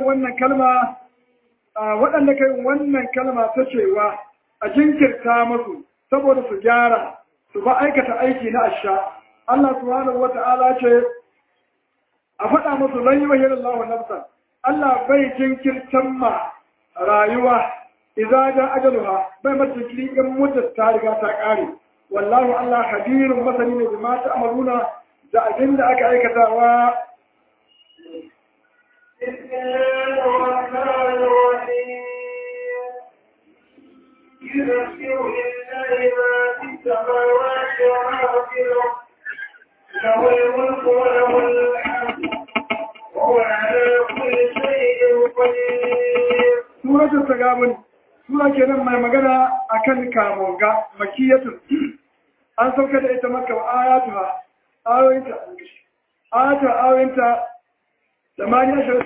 A: wannan kalma ta cewa a jinkirta musu saboda su gyara su ba aikata aiki na asha Allah subhanahu wata'ala ce a faɗa musu lan yi wahiyar Allah nafsa Allah bai jinkirtan ma rayuwa idza ja ajaluha bai mata jinkiri in muddar ta riga ta ƙare wallahu Allah hadirun masani ne bima ta'maluna da abin da aka aikatawa.
B: بسم الله الرحمن الرحيم يذكر لله ما في السماوات وما في الأرض له الملك وله الحمد وهو على كل شيء قدير.
A: سورة التغابن سورة كنا ما مغنى أكن كامونغا مكية أن سوكت إتمكى وآياتها آياتها 18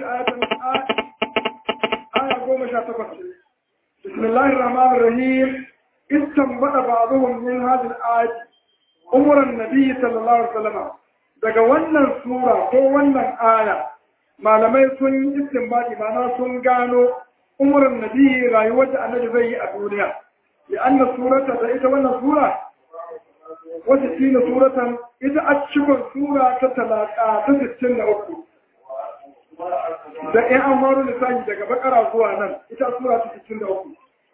A: آية 18 بسم الله الرحمن الرحيم استنبط بعضهم من هذه الآية أمر النبي صلى الله عليه وسلم daga wannan sura ko wannan aya malamai sun yi istinbadi ma'ana sun gano umurin nabi rayuwar da annabi zai yi a duniya ya anna surata da ita wannan sura wata tina suratan ita a cikin sura ta 63 da in an faru lissafi daga bakara zuwa nan ita sura ta 63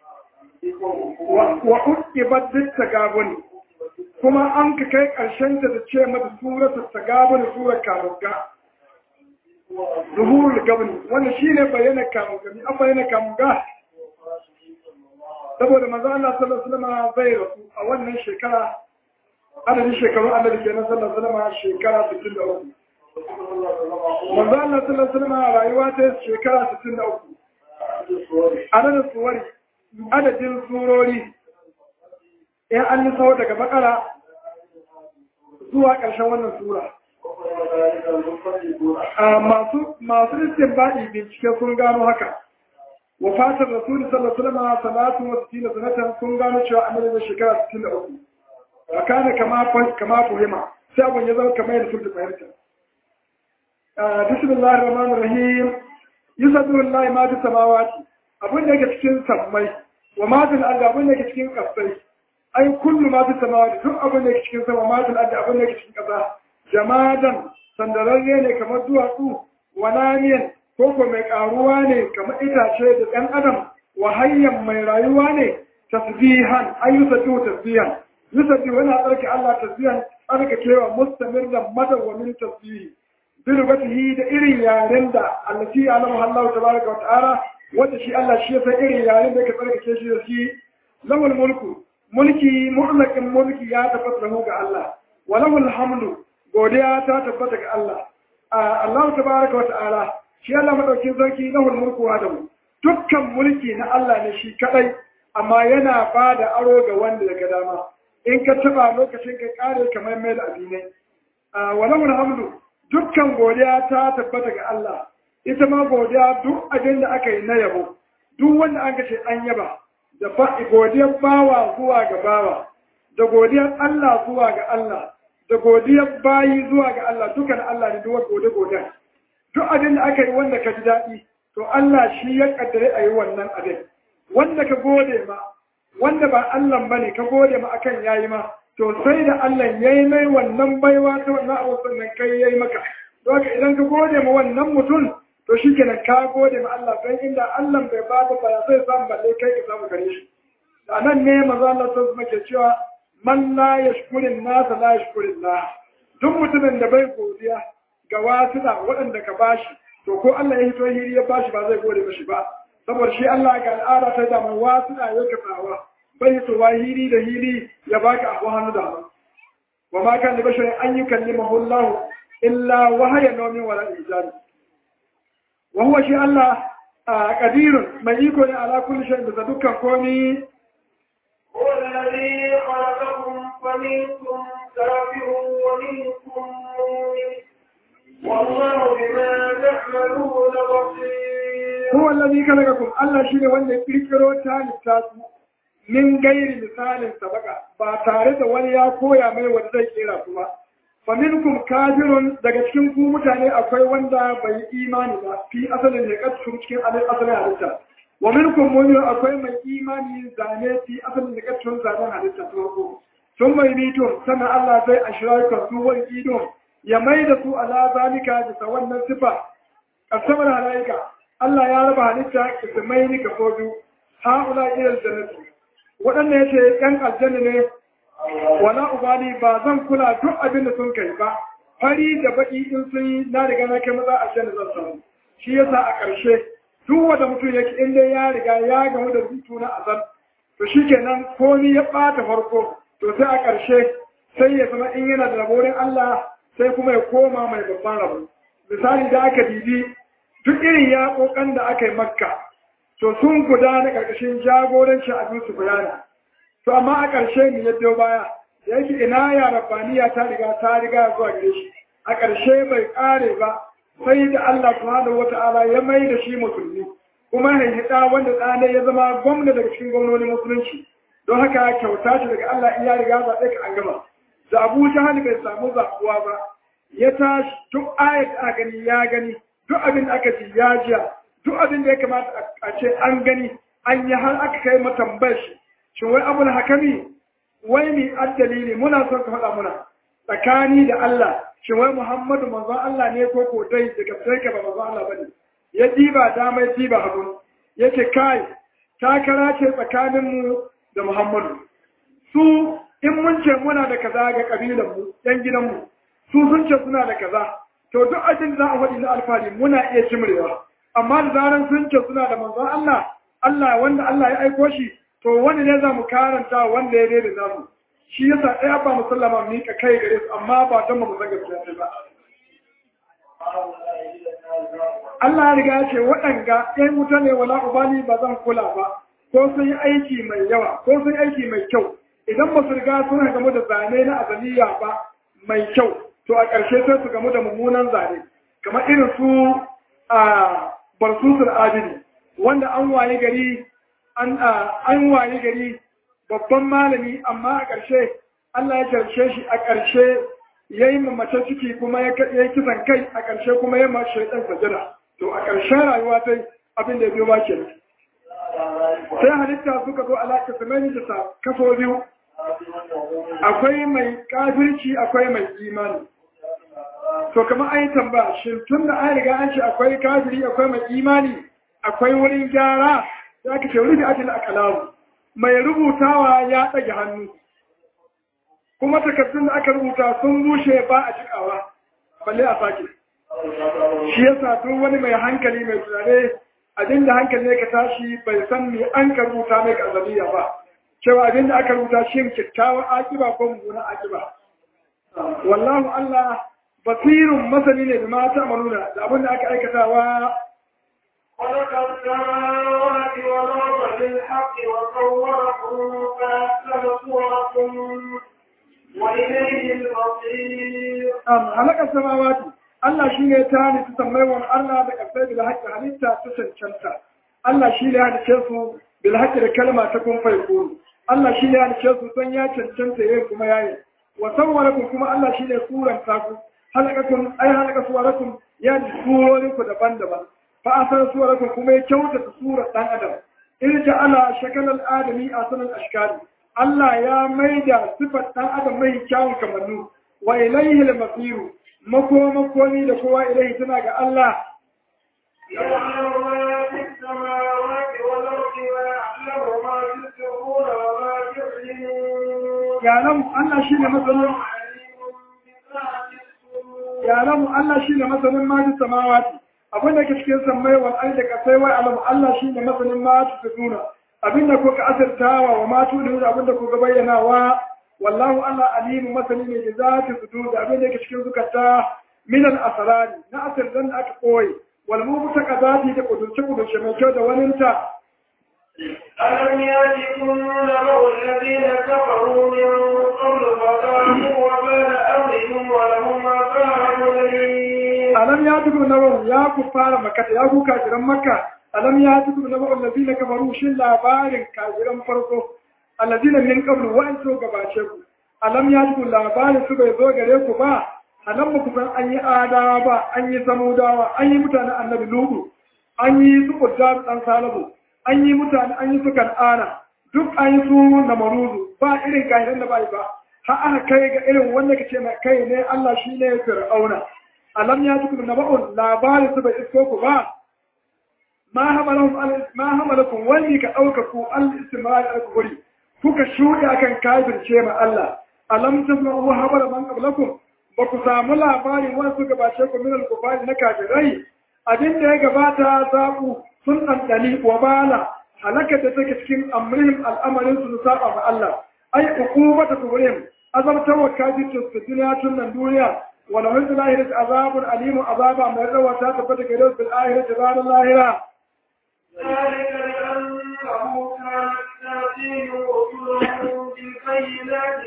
A: wa uqibat tagabun kuma an ka kai karshen ta da ce mata suratul tagabun surar kamuga zuhurul gabni wannan shine bayyana kamuga ni an bayyana kamuga saboda manzo Allah sallallahu alaihi wasallam bai rasu a wannan shekara adadin shekaru annabi kenan sallallahu alaihi wasallam shekara 63 manzo Allah sallallahu alaihi wasallam rayuwa ta shekara 63 adadin surori in an yi sawo daga bakara zuwa ƙarshen wannan sura masu istinbadi bincike sun gano haka wafatar rasul sallallahu alaihi wasallam salatu wa sittina sanatan sun gano cewa annabi da shekara 63 akana kama fuhima sai abun ya zama kamar yadda suka fahimta bismillahir rahmanir rahim yusabbihu lillahi ma fi samawati abun da yake cikin sammai wa ma fil ardi abun da yake cikin kasai ai kullu ma fi samawati duk abun da yake cikin sama ma fil ardi abun da yake cikin kasa jamadan sandararre ne kamar duwatsu wananiyan koko mai karuwa ne kamar itace da ɗan adam wa hayyan mai rayuwa ne tasbihan ayyusatu tasbihan yusabbihu yana tsarki Allah tasbihan tsarkakewa mustamir da madawwamin tasbihi bilugatihi da irin yaren da allati alamu Allah tabaraka wa ta'ala wanda shi Allah shi ya san irin yaren da yake tsarkake shi da shi lawal mulki mu'allaqin mulki ya tabbata ga Allah wa lawal hamdu godiya ta tabbata ga Allah Allah tabaraka wa ta'ala shi Allah madaukin sarki lahul mulku adamu dukkan mulki na Allah ne shi kadai amma yana bada aro ga wanda ya ga dama in ka taba lokacin ka kare kamar mai abinai walahul hamdu dukkan godiya ta tabbata ga Allah ita ma godiya duk abin da aka yi na yabo duk wanda aka ce an yaba da godiyar bawa zuwa ga bawa da godiyar Allah zuwa ga Allah da godiyar bayi zuwa ga Allah dukan Allah ne duk gode duk abin da aka yi wanda ka ji daɗi to Allah shi ya kaddare a yi wannan abin wanda ka gode ma wanda ba Allah ba ne ka gode ma akan yayi ma to sai da Allah ya yi mai wannan baiwa ta wannan abu sannan kai ya yi maka don haka idan ka gode ma wannan mutum to shi kenan ka gode ma Allah don inda Allah bai ba ka ba sai samu balle kai ka samu gare shi da nan ne maza Allah sun kuma ke cewa man la yashkurin nasa la yashkurin la duk mutumin da bai godiya ga wasu da waɗanda ka bashi to ko Allah ya hito hiri ya bashi ba zai gode mashi ba saboda shi Allah ga al'ada ta da mai wasu da ya kafawa bai to wa hiri da hiri ya baka abu hannu da hannu wa ma kan basharin an yukallimahu Allah illa wahaya nawmin wala ijab wa huwa shi Allah qadirun mai iko ne ala kulli shay'in da dukkan komai
B: هو الذي خلقكم فمنكم كافر ومنكم مؤمن والله بما تعملون بصير
A: هو الذي خلقكم الله شيء wanda ya kirkiro ta littafi min gairi misalin sabaka ba tare da wani ya koya mai wanda zai kera kuma fa minkum kafirun daga cikin ku mutane akwai wanda bai imani ba fi asalin ne katsu cikin asalin halitta wa minkum mu'min akwai mai imani zane fi asalin ne katsu zanen halitta farko sun mai mito sannan Allah zai ashiraka su wani idon ya mai da su ala zalika bisa wannan sifa kasamar halaika Allah ya raba halitta kismai ni kafo biyu haula ilal jannati waɗanda yace yan aljanna ne wala ubali ba zan kula duk abin da sun kai ba fari da baki in sun yi na riga na kai maza aljanna zan samu shi yasa a ƙarshe duk wanda mutum yake in dai ya riga ya gamu da zutu na azan to shikenan komai ya ɓata farko to sai a ƙarshe sai ya zama in yana da raborin Allah sai kuma ya koma mai babban rabo misali da aka bibi duk irin yaƙoƙan da aka yi makka to sun gudana ƙarƙashin jagoranci abin su bayana to amma a ƙarshe ne ya biyo baya da yake ina ya rabbaniya ta riga zuwa gare shi a ƙarshe bai ƙare ba sai da Allah subhanahu wata'ala ya mai da shi musulmi kuma haihida wanda ɗane ya zama gwamna daga cikin gwamnonin musulunci don haka kyauta ce daga Allah in ya riga zaɓe ka an gama da Abu Jahal bai samu zaɓuwa ba ya tashi duk ayat a gani ya gani duk abin da aka ji ya jiya duk abin da ya kamata a ce an gani an yi har aka kai matambar shi shin wai abul hakami wai ni addalili muna son ka faɗa muna tsakani da Allah shin wai Muhammadu manzon Allah ne ko dai daga sai ka ba manzon Allah bane ya diba dama ya diba hagu yace kai takara ce tsakanin mu da Muhammadu su in mun ce muna da kaza ga kabilan mu yan gidan mu su sun ce suna da kaza to duk abin da za a faɗi na alfahari muna iya cimrewa amma da zaran sun ce suna da manzon Allah wanda Allah ya aiko shi to wani ne za mu karanta wanda ya daidai namu shi yasa ɗaya ba musallama mika kai gare su amma ba don mu san gaskiya ba Allah ya riga ya ce waɗanga ɗan wuta ne wala ubali ba zan kula ba ko sun yi aiki mai yawa ko sun yi aiki mai kyau idan ba su riga sun gamu da zane na azaliya ba mai kyau to a ƙarshe sai su gamu da mummunan zane kamar irin su a barsusul adili wanda an waye gari babban malami amma a ƙarshe Allah ya karshe shi a ƙarshe ya yi mace ciki kuma ya yi kisan kai a ƙarshe kuma ya mace shaidan sajada to a ƙarshen rayuwa sai abin da ya biyo ba ke sai halitta suka zo alaƙa su mai da kaso biyu akwai mai kafirci akwai mai imani to kamar an yi tambaya shi tun da an riga an ce akwai kafiri akwai mai imani akwai wurin gyara za ka ce rufe ajiyar akalawu mai rubutawa ya ɗage hannu kuma takardun da aka rubuta sun bushe ba a cikawa balle a sake shi yasa duk wani mai hankali mai tunane abinda hankali ne ka tashi bai san me an ka rubuta mai azaliya ba cewa abinda aka rubuta shi kyakkyawan akiba ko mummunan akiba wallahu Allah basirun masani ne da mata amaluna da abinda aka aikatawa
B: خلق السماوات والأرض بالحق وصوركم فأحسن صوركم وإليه المصير
A: خلق السماوات Allah shi ne ta halitta sammaiwan Allah da ƙarfai bil haƙƙi halitta ta cancanta. Allah shi ne halitta su bil haƙƙi da kalma ta kun faikuru. Allah shi ne halitta su don ya cancanta yayin kuma yayi. Wa sawwarakum kuma Allah shi ne suranta ku. Halakatun ai halaka suwarakum ya ji surorin ku daban-daban. Fa asar suwarakum kuma ya kyautata surar ɗan adam. Irja ala shakalal adami asalan ashkari. Allah ya maida sifar ɗan adam mai kyawun kamannu. Wa ilaihi al-masiru. makomi da kowa ilai tana ga Allah yalamu Allah shi ne masanin maji samawati abinda ke cikin sammai wa da kasai wai alamu Allah shi ne masanin maji su nuna abinda ko ka asirtawa wa matu da abinda ko ga bayyanawa wallahu Allah alimu masani ne da zati sudur da abin da yake cikin zukata min al-asrar na asir dan aka koyi wal mutaqadati da kudurce mai kyau da waninta
B: alam yatikum nabu alladhina kafaru min qabl fadhahu wa bala amrihim wa lahum azabun alim
A: alam yatikum nabu ya ku fara makka ya ku kafiran makka alam yatikum nabu alladhina kafaru shin labarin kafiran farko alladina min qablu wa antu gabace ku alam ya ji labarin su bai zo gare ku ba anan muku san an yi adawa ba an yi samudawa an yi mutane annabi lutu an yi su kudda dan salabu an yi mutane an yi su kan'ana duk an yi su na maruzu ba irin kayan da bai ba har aka kai ga irin wanda kace mai kai ne Allah shine fir'auna alam ya ji naba'un labarin su bai isko ku ba ma hamalakum wani ka dauka ku al-istimra'i al-kubri kuka shuɗe akan kafirce ma Allah alam tasma'u habara man qablakum ba ku samu labarin wasu gabace ku min al-kufari na kafirai abin da ya gabata zaku sun dandani wa bala halaka da take cikin amrihim al'amarin su saba ma Allah ai uqubatu kubrihim azabta wa kafirtu fi dunya tunan duniya wa lahum fil akhirati azabun alim azaba mai rawa ta tabbata ga fil akhirati ranar lahira
B: ذلك لأنه كانت تأتيهم رسلهم بالبينات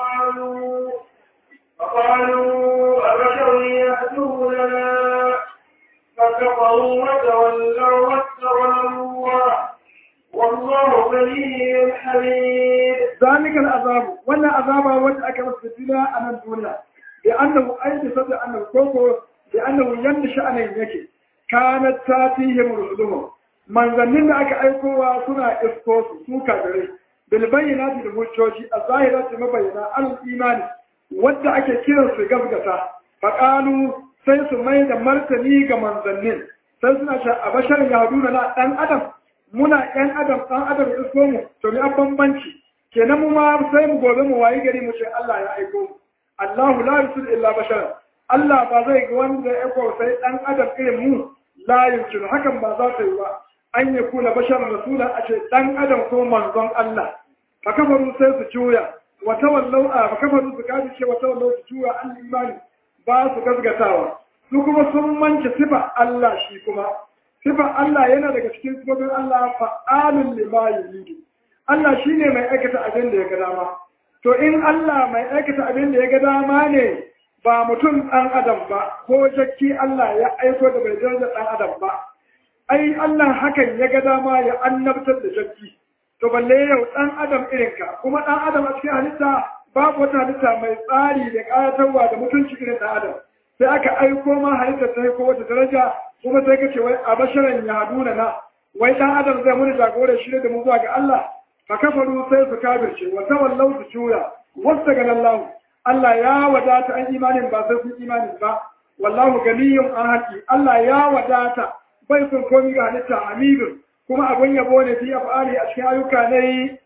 B: فقالوا أبشر يهدوننا فكفروا وتولوا واستغنى الله والله غني حميد
A: ذلك العذاب ولا عذاب وجهك مسجدنا أمام الدنيا لأنه أي بسبب أنه كوكو لأنه ينشأ أن يكي كانت تأتيهم رسلهم manzannin da aka aikowa suna isko su kafirai bilbayyana da hujjoji a zahira ta mabayyana al-imani wadda ake kiran su gaskata faqalu sai su mai da martani ga manzannin sai suna cewa a bashar yahuduna na dan adam muna ɗan adam isko mu to ni an bambanci kenan mu ma sai mu gobe mu wayi gari mu ce Allah ya aiko mu Allahu la yusul illa bashar Allah ba zai ga wanda ya aiko sai dan adam irin mu la yusul hakan ba za ta yi ba an yi kula bashar rasulan a ce ɗan adam ko manzon Allah fa kafaru sai su juya wa tawallau fa kafaru su kaji ce wa tawallau su juwa an imani ba su gazgatawa su kuma sun mance sifa Allah shi kuma sifa Allah yana daga cikin sifofin Allah fa'alun lima yuridu Allah shine mai aikata abin da ya ga dama to in Allah mai aikata abin da ya ga dama ne ba mutum ɗan adam ba ko jakki Allah ya aiko da bai daraja ɗan adam ba ai Allah hakan ya ga dama ya annabtar da jakki to balle yau ɗan adam irinka kuma ɗan adam a cikin halitta babu wata halitta mai tsari da ƙayatarwa da mutunci irin ɗan adam sai aka aiko ma halitta ta ko wata daraja kuma sai ka ce wai a basharan ya haduna na wai ɗan adam zai muni jagorar shi da mu zuwa ga Allah fa kafaru sai su kafirce wa tawallau su juya wasta ga Allah ya wadata an imanin ba sai sun imanin ba wallahu ganiyun an haƙi Allah ya wadata bai sun komi ga halitta hamidun kuma abin yabo ne fi af'ali a cikin ayyuka ne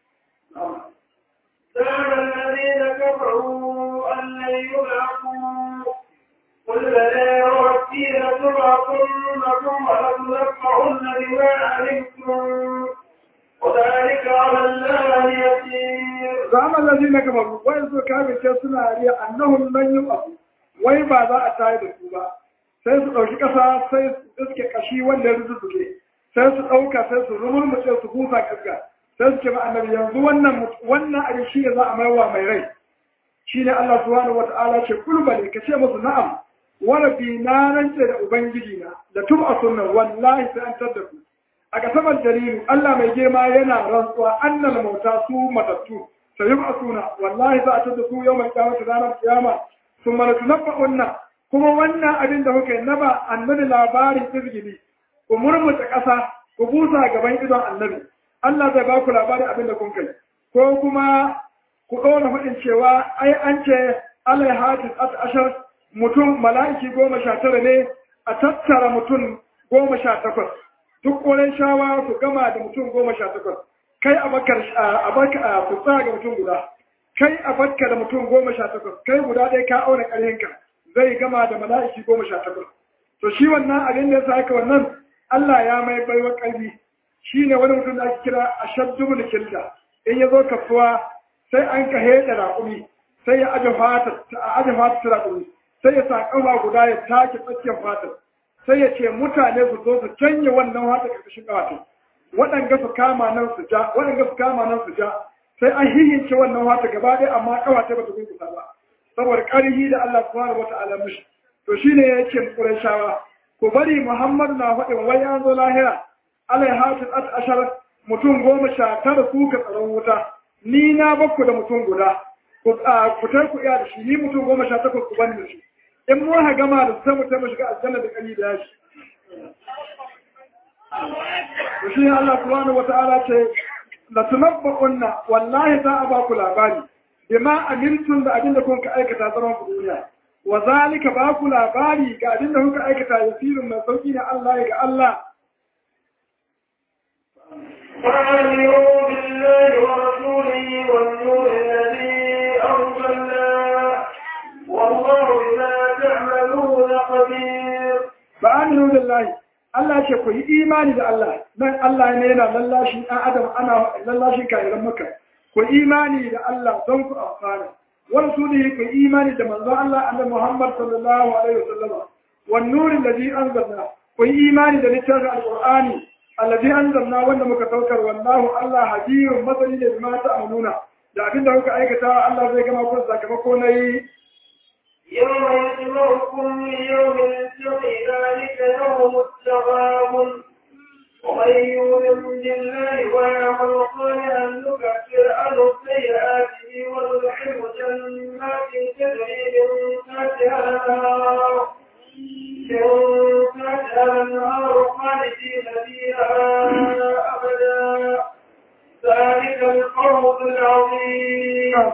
B: زعم الذين كفروا أن لن يبعثوا قل بلى وربي لتبعثن ثم لتنبؤن بما علمتم وذلك على الله يسير.
A: زعم الذين كفروا وإذ كانوا suna riya annahum lan yub'athu wai ba za a tayar da su ba sai su ɗauki ƙasa sai su iske kashi wanda ya rubuce sai su ɗauka sai su rumurmuce su busa kaska sai su ce ba annabi yanzu wannan abin shi ne za a maiwa mai rai shi ne Allah subhanahu wata'ala ce kulbale ka ce musu na'am wani bi na rance da ubangiji na da tuba sunan wallahi sai an tadda ku a kasabar dalilu Allah mai girma yana rantsuwa annal mauta su matattu sai yi suna wallahi za a tadda su yau mai kyamata ranar kiyama sun mana tunabba'unna kuma wannan abin da kuka yi na ba annabi labarin izgili ku murmuta ƙasa ku busa gaban idon annabi Allah zai ba ku labarin abin da kun kai ko kuma ku ɗora faɗin cewa ai an ce alai hatis ashar mutum mala'iki 19 ne a tattara mutum 18 duk ƙoren shawa su gama da mutum 18 kai a baka ku tsaya ga mutum guda kai a bakka da mutum 18 kai guda ɗaya ka auna ƙarhinka zai gama da mala'iki 18 to shi wannan abin da ya sa haka wannan Allah ya mai baiwa ƙarfi shi ne wani mutum da ake kira a shaddubul kilda in ya zo kasuwa sai an ka heɗa raƙumi sai ya aje fatar ta raƙumi sai ya sa ƙafa guda ya take tsakiyar fatar sai ya ce mutane su zo su canye wannan fatar ƙarƙashin ƙafatar waɗanda su kama nan su ja waɗanda su kama nan su ja sai an hihince wannan fatar gaba ɗaya amma ƙafatar ba ta gungusa ba saboda ƙarfi da Allah subhanahu wata'ala mishi to shine yake Qurayshawa ku bari Muhammad na faɗin wai an zo lahira alai hatin ashar mutum 19 su ka tsaron wuta ni na bakku da mutum guda ku tar ku iya da shi ni mutum 18 ku bani da shi in mu ha gama da sai mu ta shiga aljanna da kali da shi to shi Allah subhanahu wata'ala ce la tunabba'unna wallahi za a ba ku labari bima amiltum da abinda kun ka aikata zaman ku duniya wa zalika ba ku labari ga abinda kun ka aikata yasirun mai sauki ne Allah ya ga Allah
B: وآمنوا بالله ورسوله والنور الذي أرسلنا والله بما تعملون خبير.
A: فآمنوا بالله Allah ce ku yi imani da Allah nan Allah ne yana lallashin ɗan adam ana lallashin kayan maka ku imani da Allah don ku amfana wani sunihi ku imani da manzo Allah annabi Muhammad sallallahu alaihi wasallam wan nurin ladhi anzalna ku imani da littafin alqur'ani alladhi anzalna wanda muka saukar wallahu Allah hadirun masani da bima ta'maluna da abinda kuka aikata Allah zai gama ku sakamako nayi
B: يوم يجمعكم ليوم الجمع ذلك يوم التغابن ومن يؤمن بالله ويعمل صالحا نكفر عنه سيئاته وندخله جنات تجري من تحتها الأنهار خالدين فيها أبدا ذلك الفوز العظيم.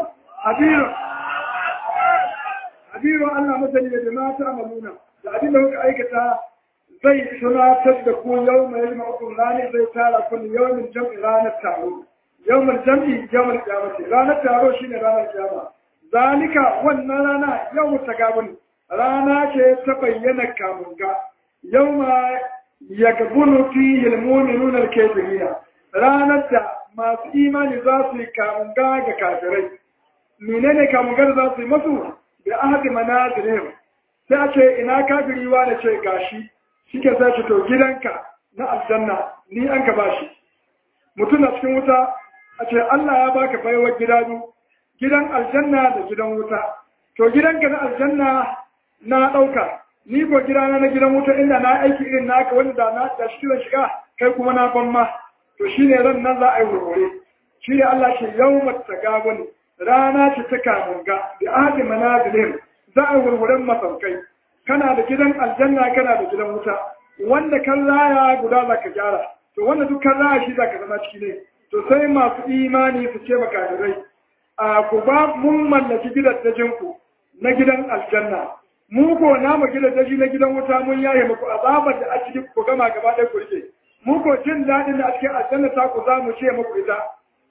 A: Habiru Allah masani da jama'a ta amaluna da abin da kuka aikata zai tunatar da ku yau mai yi ma'ukun rani zai tara kun yawmin jam'i ranar taro yawmin jam'i yawmin kiyamati ranar taro shine ranar kiyama zalika wannan rana yau ta gabun rana ce ta bayyana kamunga yawma yagbunu fihi almu'minuna alkafirina ranar da masu imani za su yi kamunga ga kafirai menene kamungar za su yi masu da ahadi manazilihim sai a ce ina kafiri wa da ce gashi shike sai ce to gidanka na aljanna ni an ka bashi mutum na cikin wuta a ce Allah ya baka baiwar gida biyu gidan aljanna da gidan wuta to gidanka na aljanna na ɗauka ni ko gidana na gidan wuta inda na aiki irin naka wanda na da shi zan shiga kai kuma na ban ma to shine ran nan za a yi wurwure shi ne Allah ce yawmat tagabun rana ce ta kamunga da ahadi manazilin za a yi wurwuren masaukai kana da gidan aljanna kana da gidan wuta wanda kan raya guda za ka gyara to wanda duk kan raya shi za ka zama ciki ne to sai masu imani su ce makadirai a ku ba mun mallaki gidajenku na gidan aljanna mu ko namu gidaje na gidan wuta mun yaye muku azabar da a cikin ku gama gaba ɗaya ku rike mu ko jin daɗin da a cikin aljanna ta ku za mu ce muku ita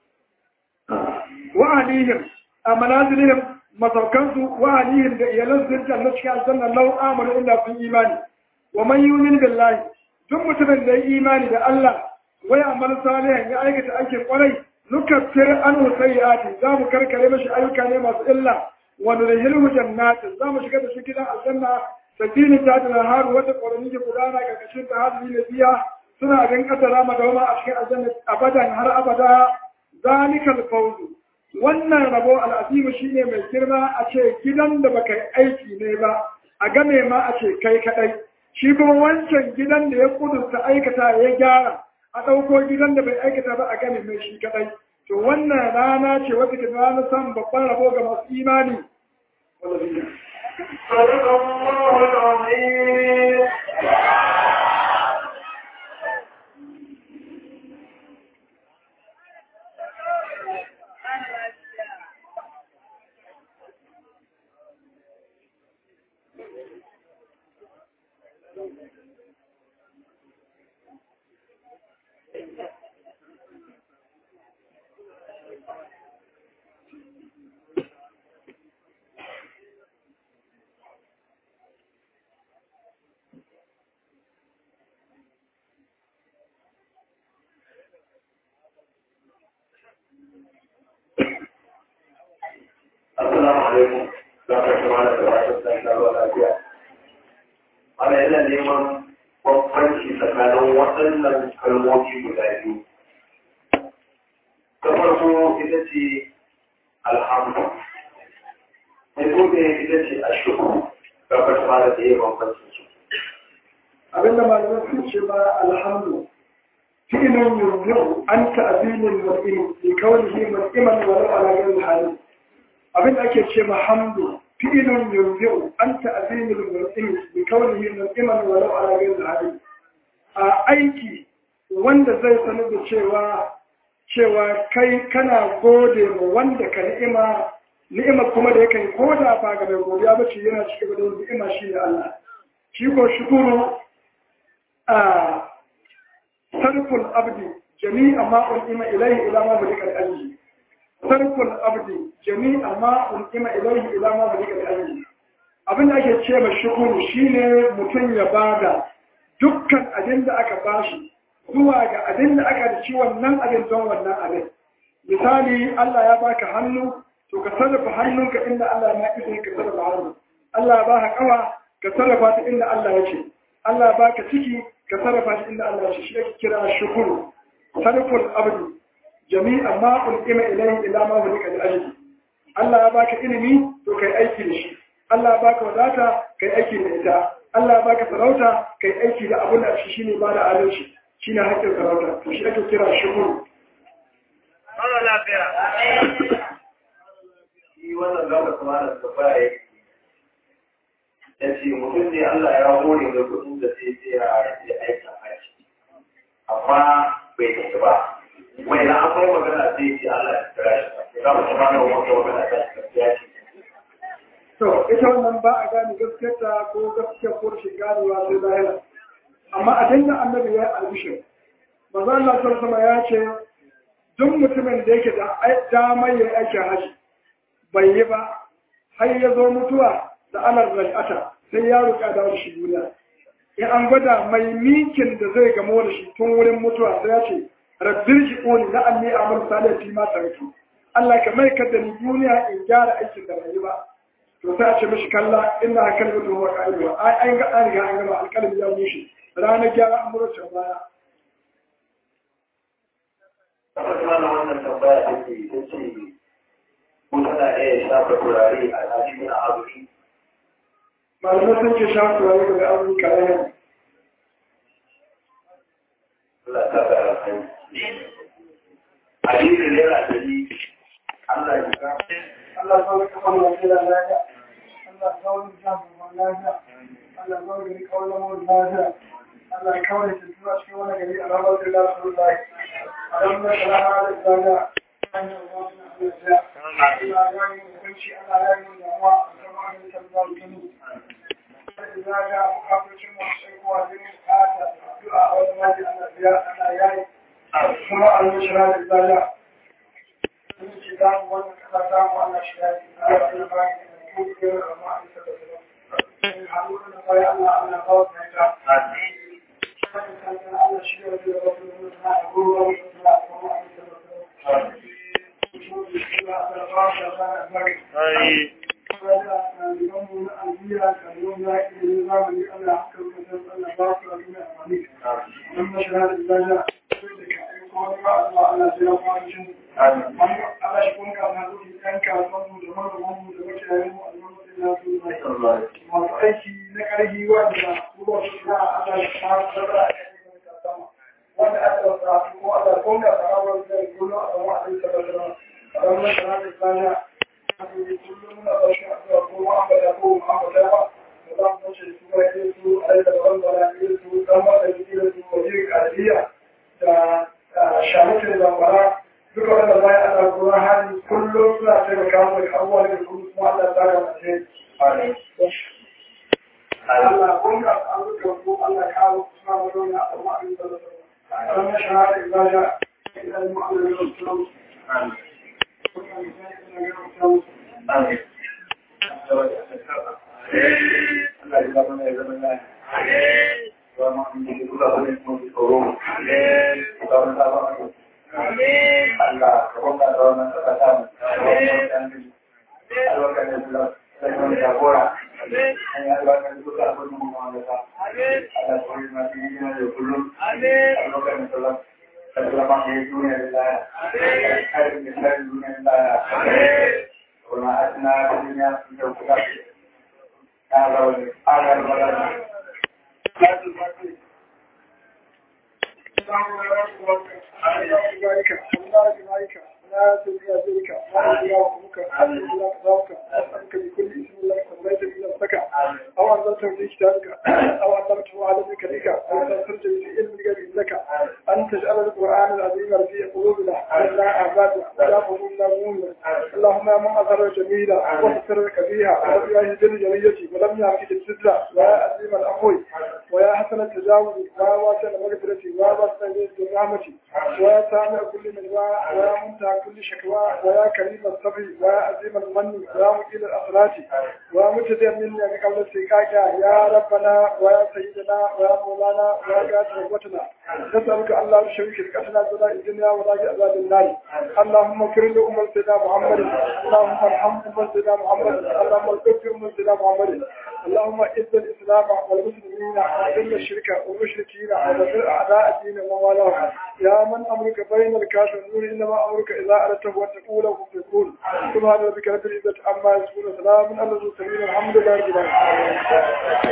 A: wa alihim a manazilihim masaukansu wa alihim da iyalan zirga na cikin aljanna lau amanu inda sun imani wa man yumin billahi duk mutumin da ya imani da Allah wai amal salihan ya aikata aikin kwarai nukaffir anhu sayyi'ati za mu karkare mashi ayyuka ne masu illa wa nudkhilhu jannatin za mu shiga da shi gidan aljanna sabini ta da haru wata ƙwarani ke gudana ga kashin ta hadu ne biya suna abin kasara madawama a cikin aljanna abadan har abada zalikal fawzu wannan rabo al'azimu shine mai girma a ce gidan da baka yi aiki ne ba a game ma a ce kai kadai shi kuma wancan gidan da ya kudurta aikata ya gyara a ɗauko gidan da bai aikata ba a game mai shi kadai to wannan rana ce wata ke rana samun babban rabo ga masu imani
B: صدق الله العظيم Assalamu alaikum. Za ka kuma da gabatar da shawarwa lafiya. Ana yana neman bambanci tsakanin waɗannan kalmomi guda biyu. Ta farko ita ce alhamdu. Ta gobe ita ce ashukru. Za ka kuma da ɗaya bambancin su.
A: abinda malamai sun ce ba alhamdu fi'ilun yurdu an ta'zimul mar'i bi kawlihi mar'iman wa la ala ghayri hali abinda ake ce ma hamdu fi'ilun yurdu an ta'zimul mar'i bi kawlihi mar'iman wa la ala ghayri hali a aiki wanda zai sanar da cewa kai kana gode ma wanda ka ni'ima kuma da yake koda ba ga mai godiya ba ce yana cikin da ni'ima shi ne Allah shi ko shukuru sarful abdi jami'a ma un'ima ilayhi ila ma balika al-ajli sarful abdi jami'a ma un'ima ilayhi ila ma balika al-ajli abin da ake ce ma shukuru shine mutum ya bada dukkan abin da aka bashi zuwa ga abin da aka da ci wannan abin don wannan abin misali Allah ya baka hannu to ka sarrafa hannunka inda Allah ya isa ka sarrafa hannu Allah ya baka kawa ka sarrafa ta inda Allah ya ce Allah ya baka ciki ka sarrafa shi inda Allah ya ce shi ake kira shukuru sarful abdi jami'a ma ulqima ilayhi ila ma hulika da ajli Allah ya baka ilimi to kai aiki da shi Allah ya baka wadata kai aiki da ita Allah ya baka sarauta kai aiki da abun da shi shine ba da adalci shine haƙƙin sarauta to shi ake kira shukuru
B: Allah lafiya shi wannan gaba kuma da tafiya yake ya ce mutum ne Allah ya hore da kudin da zai je ya aika haji amma bai tafi ba wai na akwai magana zai ce Allah ya kira shi ya gaba kuma da wata magana ta gaskiya ce
A: to ita wannan ba a gane gaskiyarta ko gaskiya ko rashin ganewa sai zahira amma abin da annabi ya albishir manzo Allah sallallahu alaihi ya ce duk mutumin da yake da damar ya aikin haji bai yi ba har ya zo mutuwa da anar raj'ata sai ya roƙa da shi duniya in an gwada mai mikin da zai gamo da shi tun wurin mutuwa sai ya ce rabbir ji'uni la anni a'malu salihan fi ma taraktu Allah ka mai kada ni duniya in gyara aikin da bai yi ba to sai a ce mishi kalla inna kalmatu huwa qa'idu ai an ga an gama alƙalmi ya mushi ranar gyara amurcin baya.
B: Kamar wannan tambaya take ta ce mutum na iya shafa turare a cikin azumi.
A: Malamai sun ce shafa turare daga azumi kayan.
B: Allah ta gara kai. Hadisin yana da ni Allah ya ga.
A: Allah ya kawo lafiya lafiya. Allah ya kawo lafiya. Allah ya kawo lafiya. Allah ya kawo lafiya cikin wani gari a ranar da za su zai. A ranar da za a zaga hanyar wasu na lafiya. Allah ya yi hukunci, Allah ya yi damuwa a kama an yi sabbar gani. Allah ya zaga bukatocin masu shaikuwa zai bukata addu'a a wani maji Allah ya yi. Kuma an yi shira da zaga. Sun ce za mu wannan kasa za mu wannan shira da zaga. Allah ya yi kungiyar amma an yi sabbar gani. Hannu da bayan Allah ya kawo ta. Allah shi ne da wasu na abubuwa da kuma aiki na ƙarfi wanda kuma wanda aka wata kuma Allah kun ga sahabar da kullu a zama a cikin sabon ranar da tsaya a cikin kullum na bashi a zuwa kuma an bada ko an bada ba da za mu ce su ga yin su a da bangara yin su dan ba da yin su waje kariya da shahuce da bara duka wanda bayan Allah kuma hali kullum suna taimaka mu da abubuwa da kuma Allah ta ga mace Allah kun ga abubuwan ko Allah kawo suna wadona a zama a cikin sabon أنا شهادة إبادة إلى المعلم والسلام آمين الله يبارك يا زميلنا وما من كل هذا من القرون الله كبرنا دارنا كتام الله كان يقول لكم جابورا الله كان يقول لكم مغامرة الله كل ما فينا يقولون الله كان يقول لكم سلام عليكم يا الله خير من خير من الله وما أتنا في الدنيا في الجوكات هذا البلد لا تنسى ذلك لا يراقبك لا تراك أسألك بكل اسم لك سميت به نفسك أو أنزلته في كتابك أو علمته على ذكرك أو استأثرت به في علم الغيب لك أن تجعل القرآن العظيم رفيع قلوبنا ولا أعبادنا ولا قلوبنا مؤمنا اللهم يا من أظهر جميلا وستر كبيرا ولم يهدر جميتي ولم يعقد السترة ويا عظيم الأخوي ويا حسن التجاوز ويا واسع المغفرة ويا واسع الرحمة ويا سامع كل من ويا منتهى كل شكوى ويا كريم الصبر ويا عظيم المن ويا مقيل الأصلات ويا متدين مني بقول السكاكة يا ربنا ويا سيدنا ويا مولانا ويا قاتل رغبتنا نسألك أن لا نشرك قتلنا بلا الدنيا ولا عذاب النار اللهم اغفر لأمة سيدنا محمد اللهم ارحم أمة سيدنا محمد اللهم اغفر أمة سيدنا محمد اللهم اعز الإسلام والمسلمين وأذل الشرك والمشركين ودمر أعداء الدين وموالاهم يا من أمرك بين الكافرين إنما أمرك إذا أردته أن تقول وتقول سبحان ربك رب العزة عما يصفون سلام على المرسلين الحمد لله رب العالمين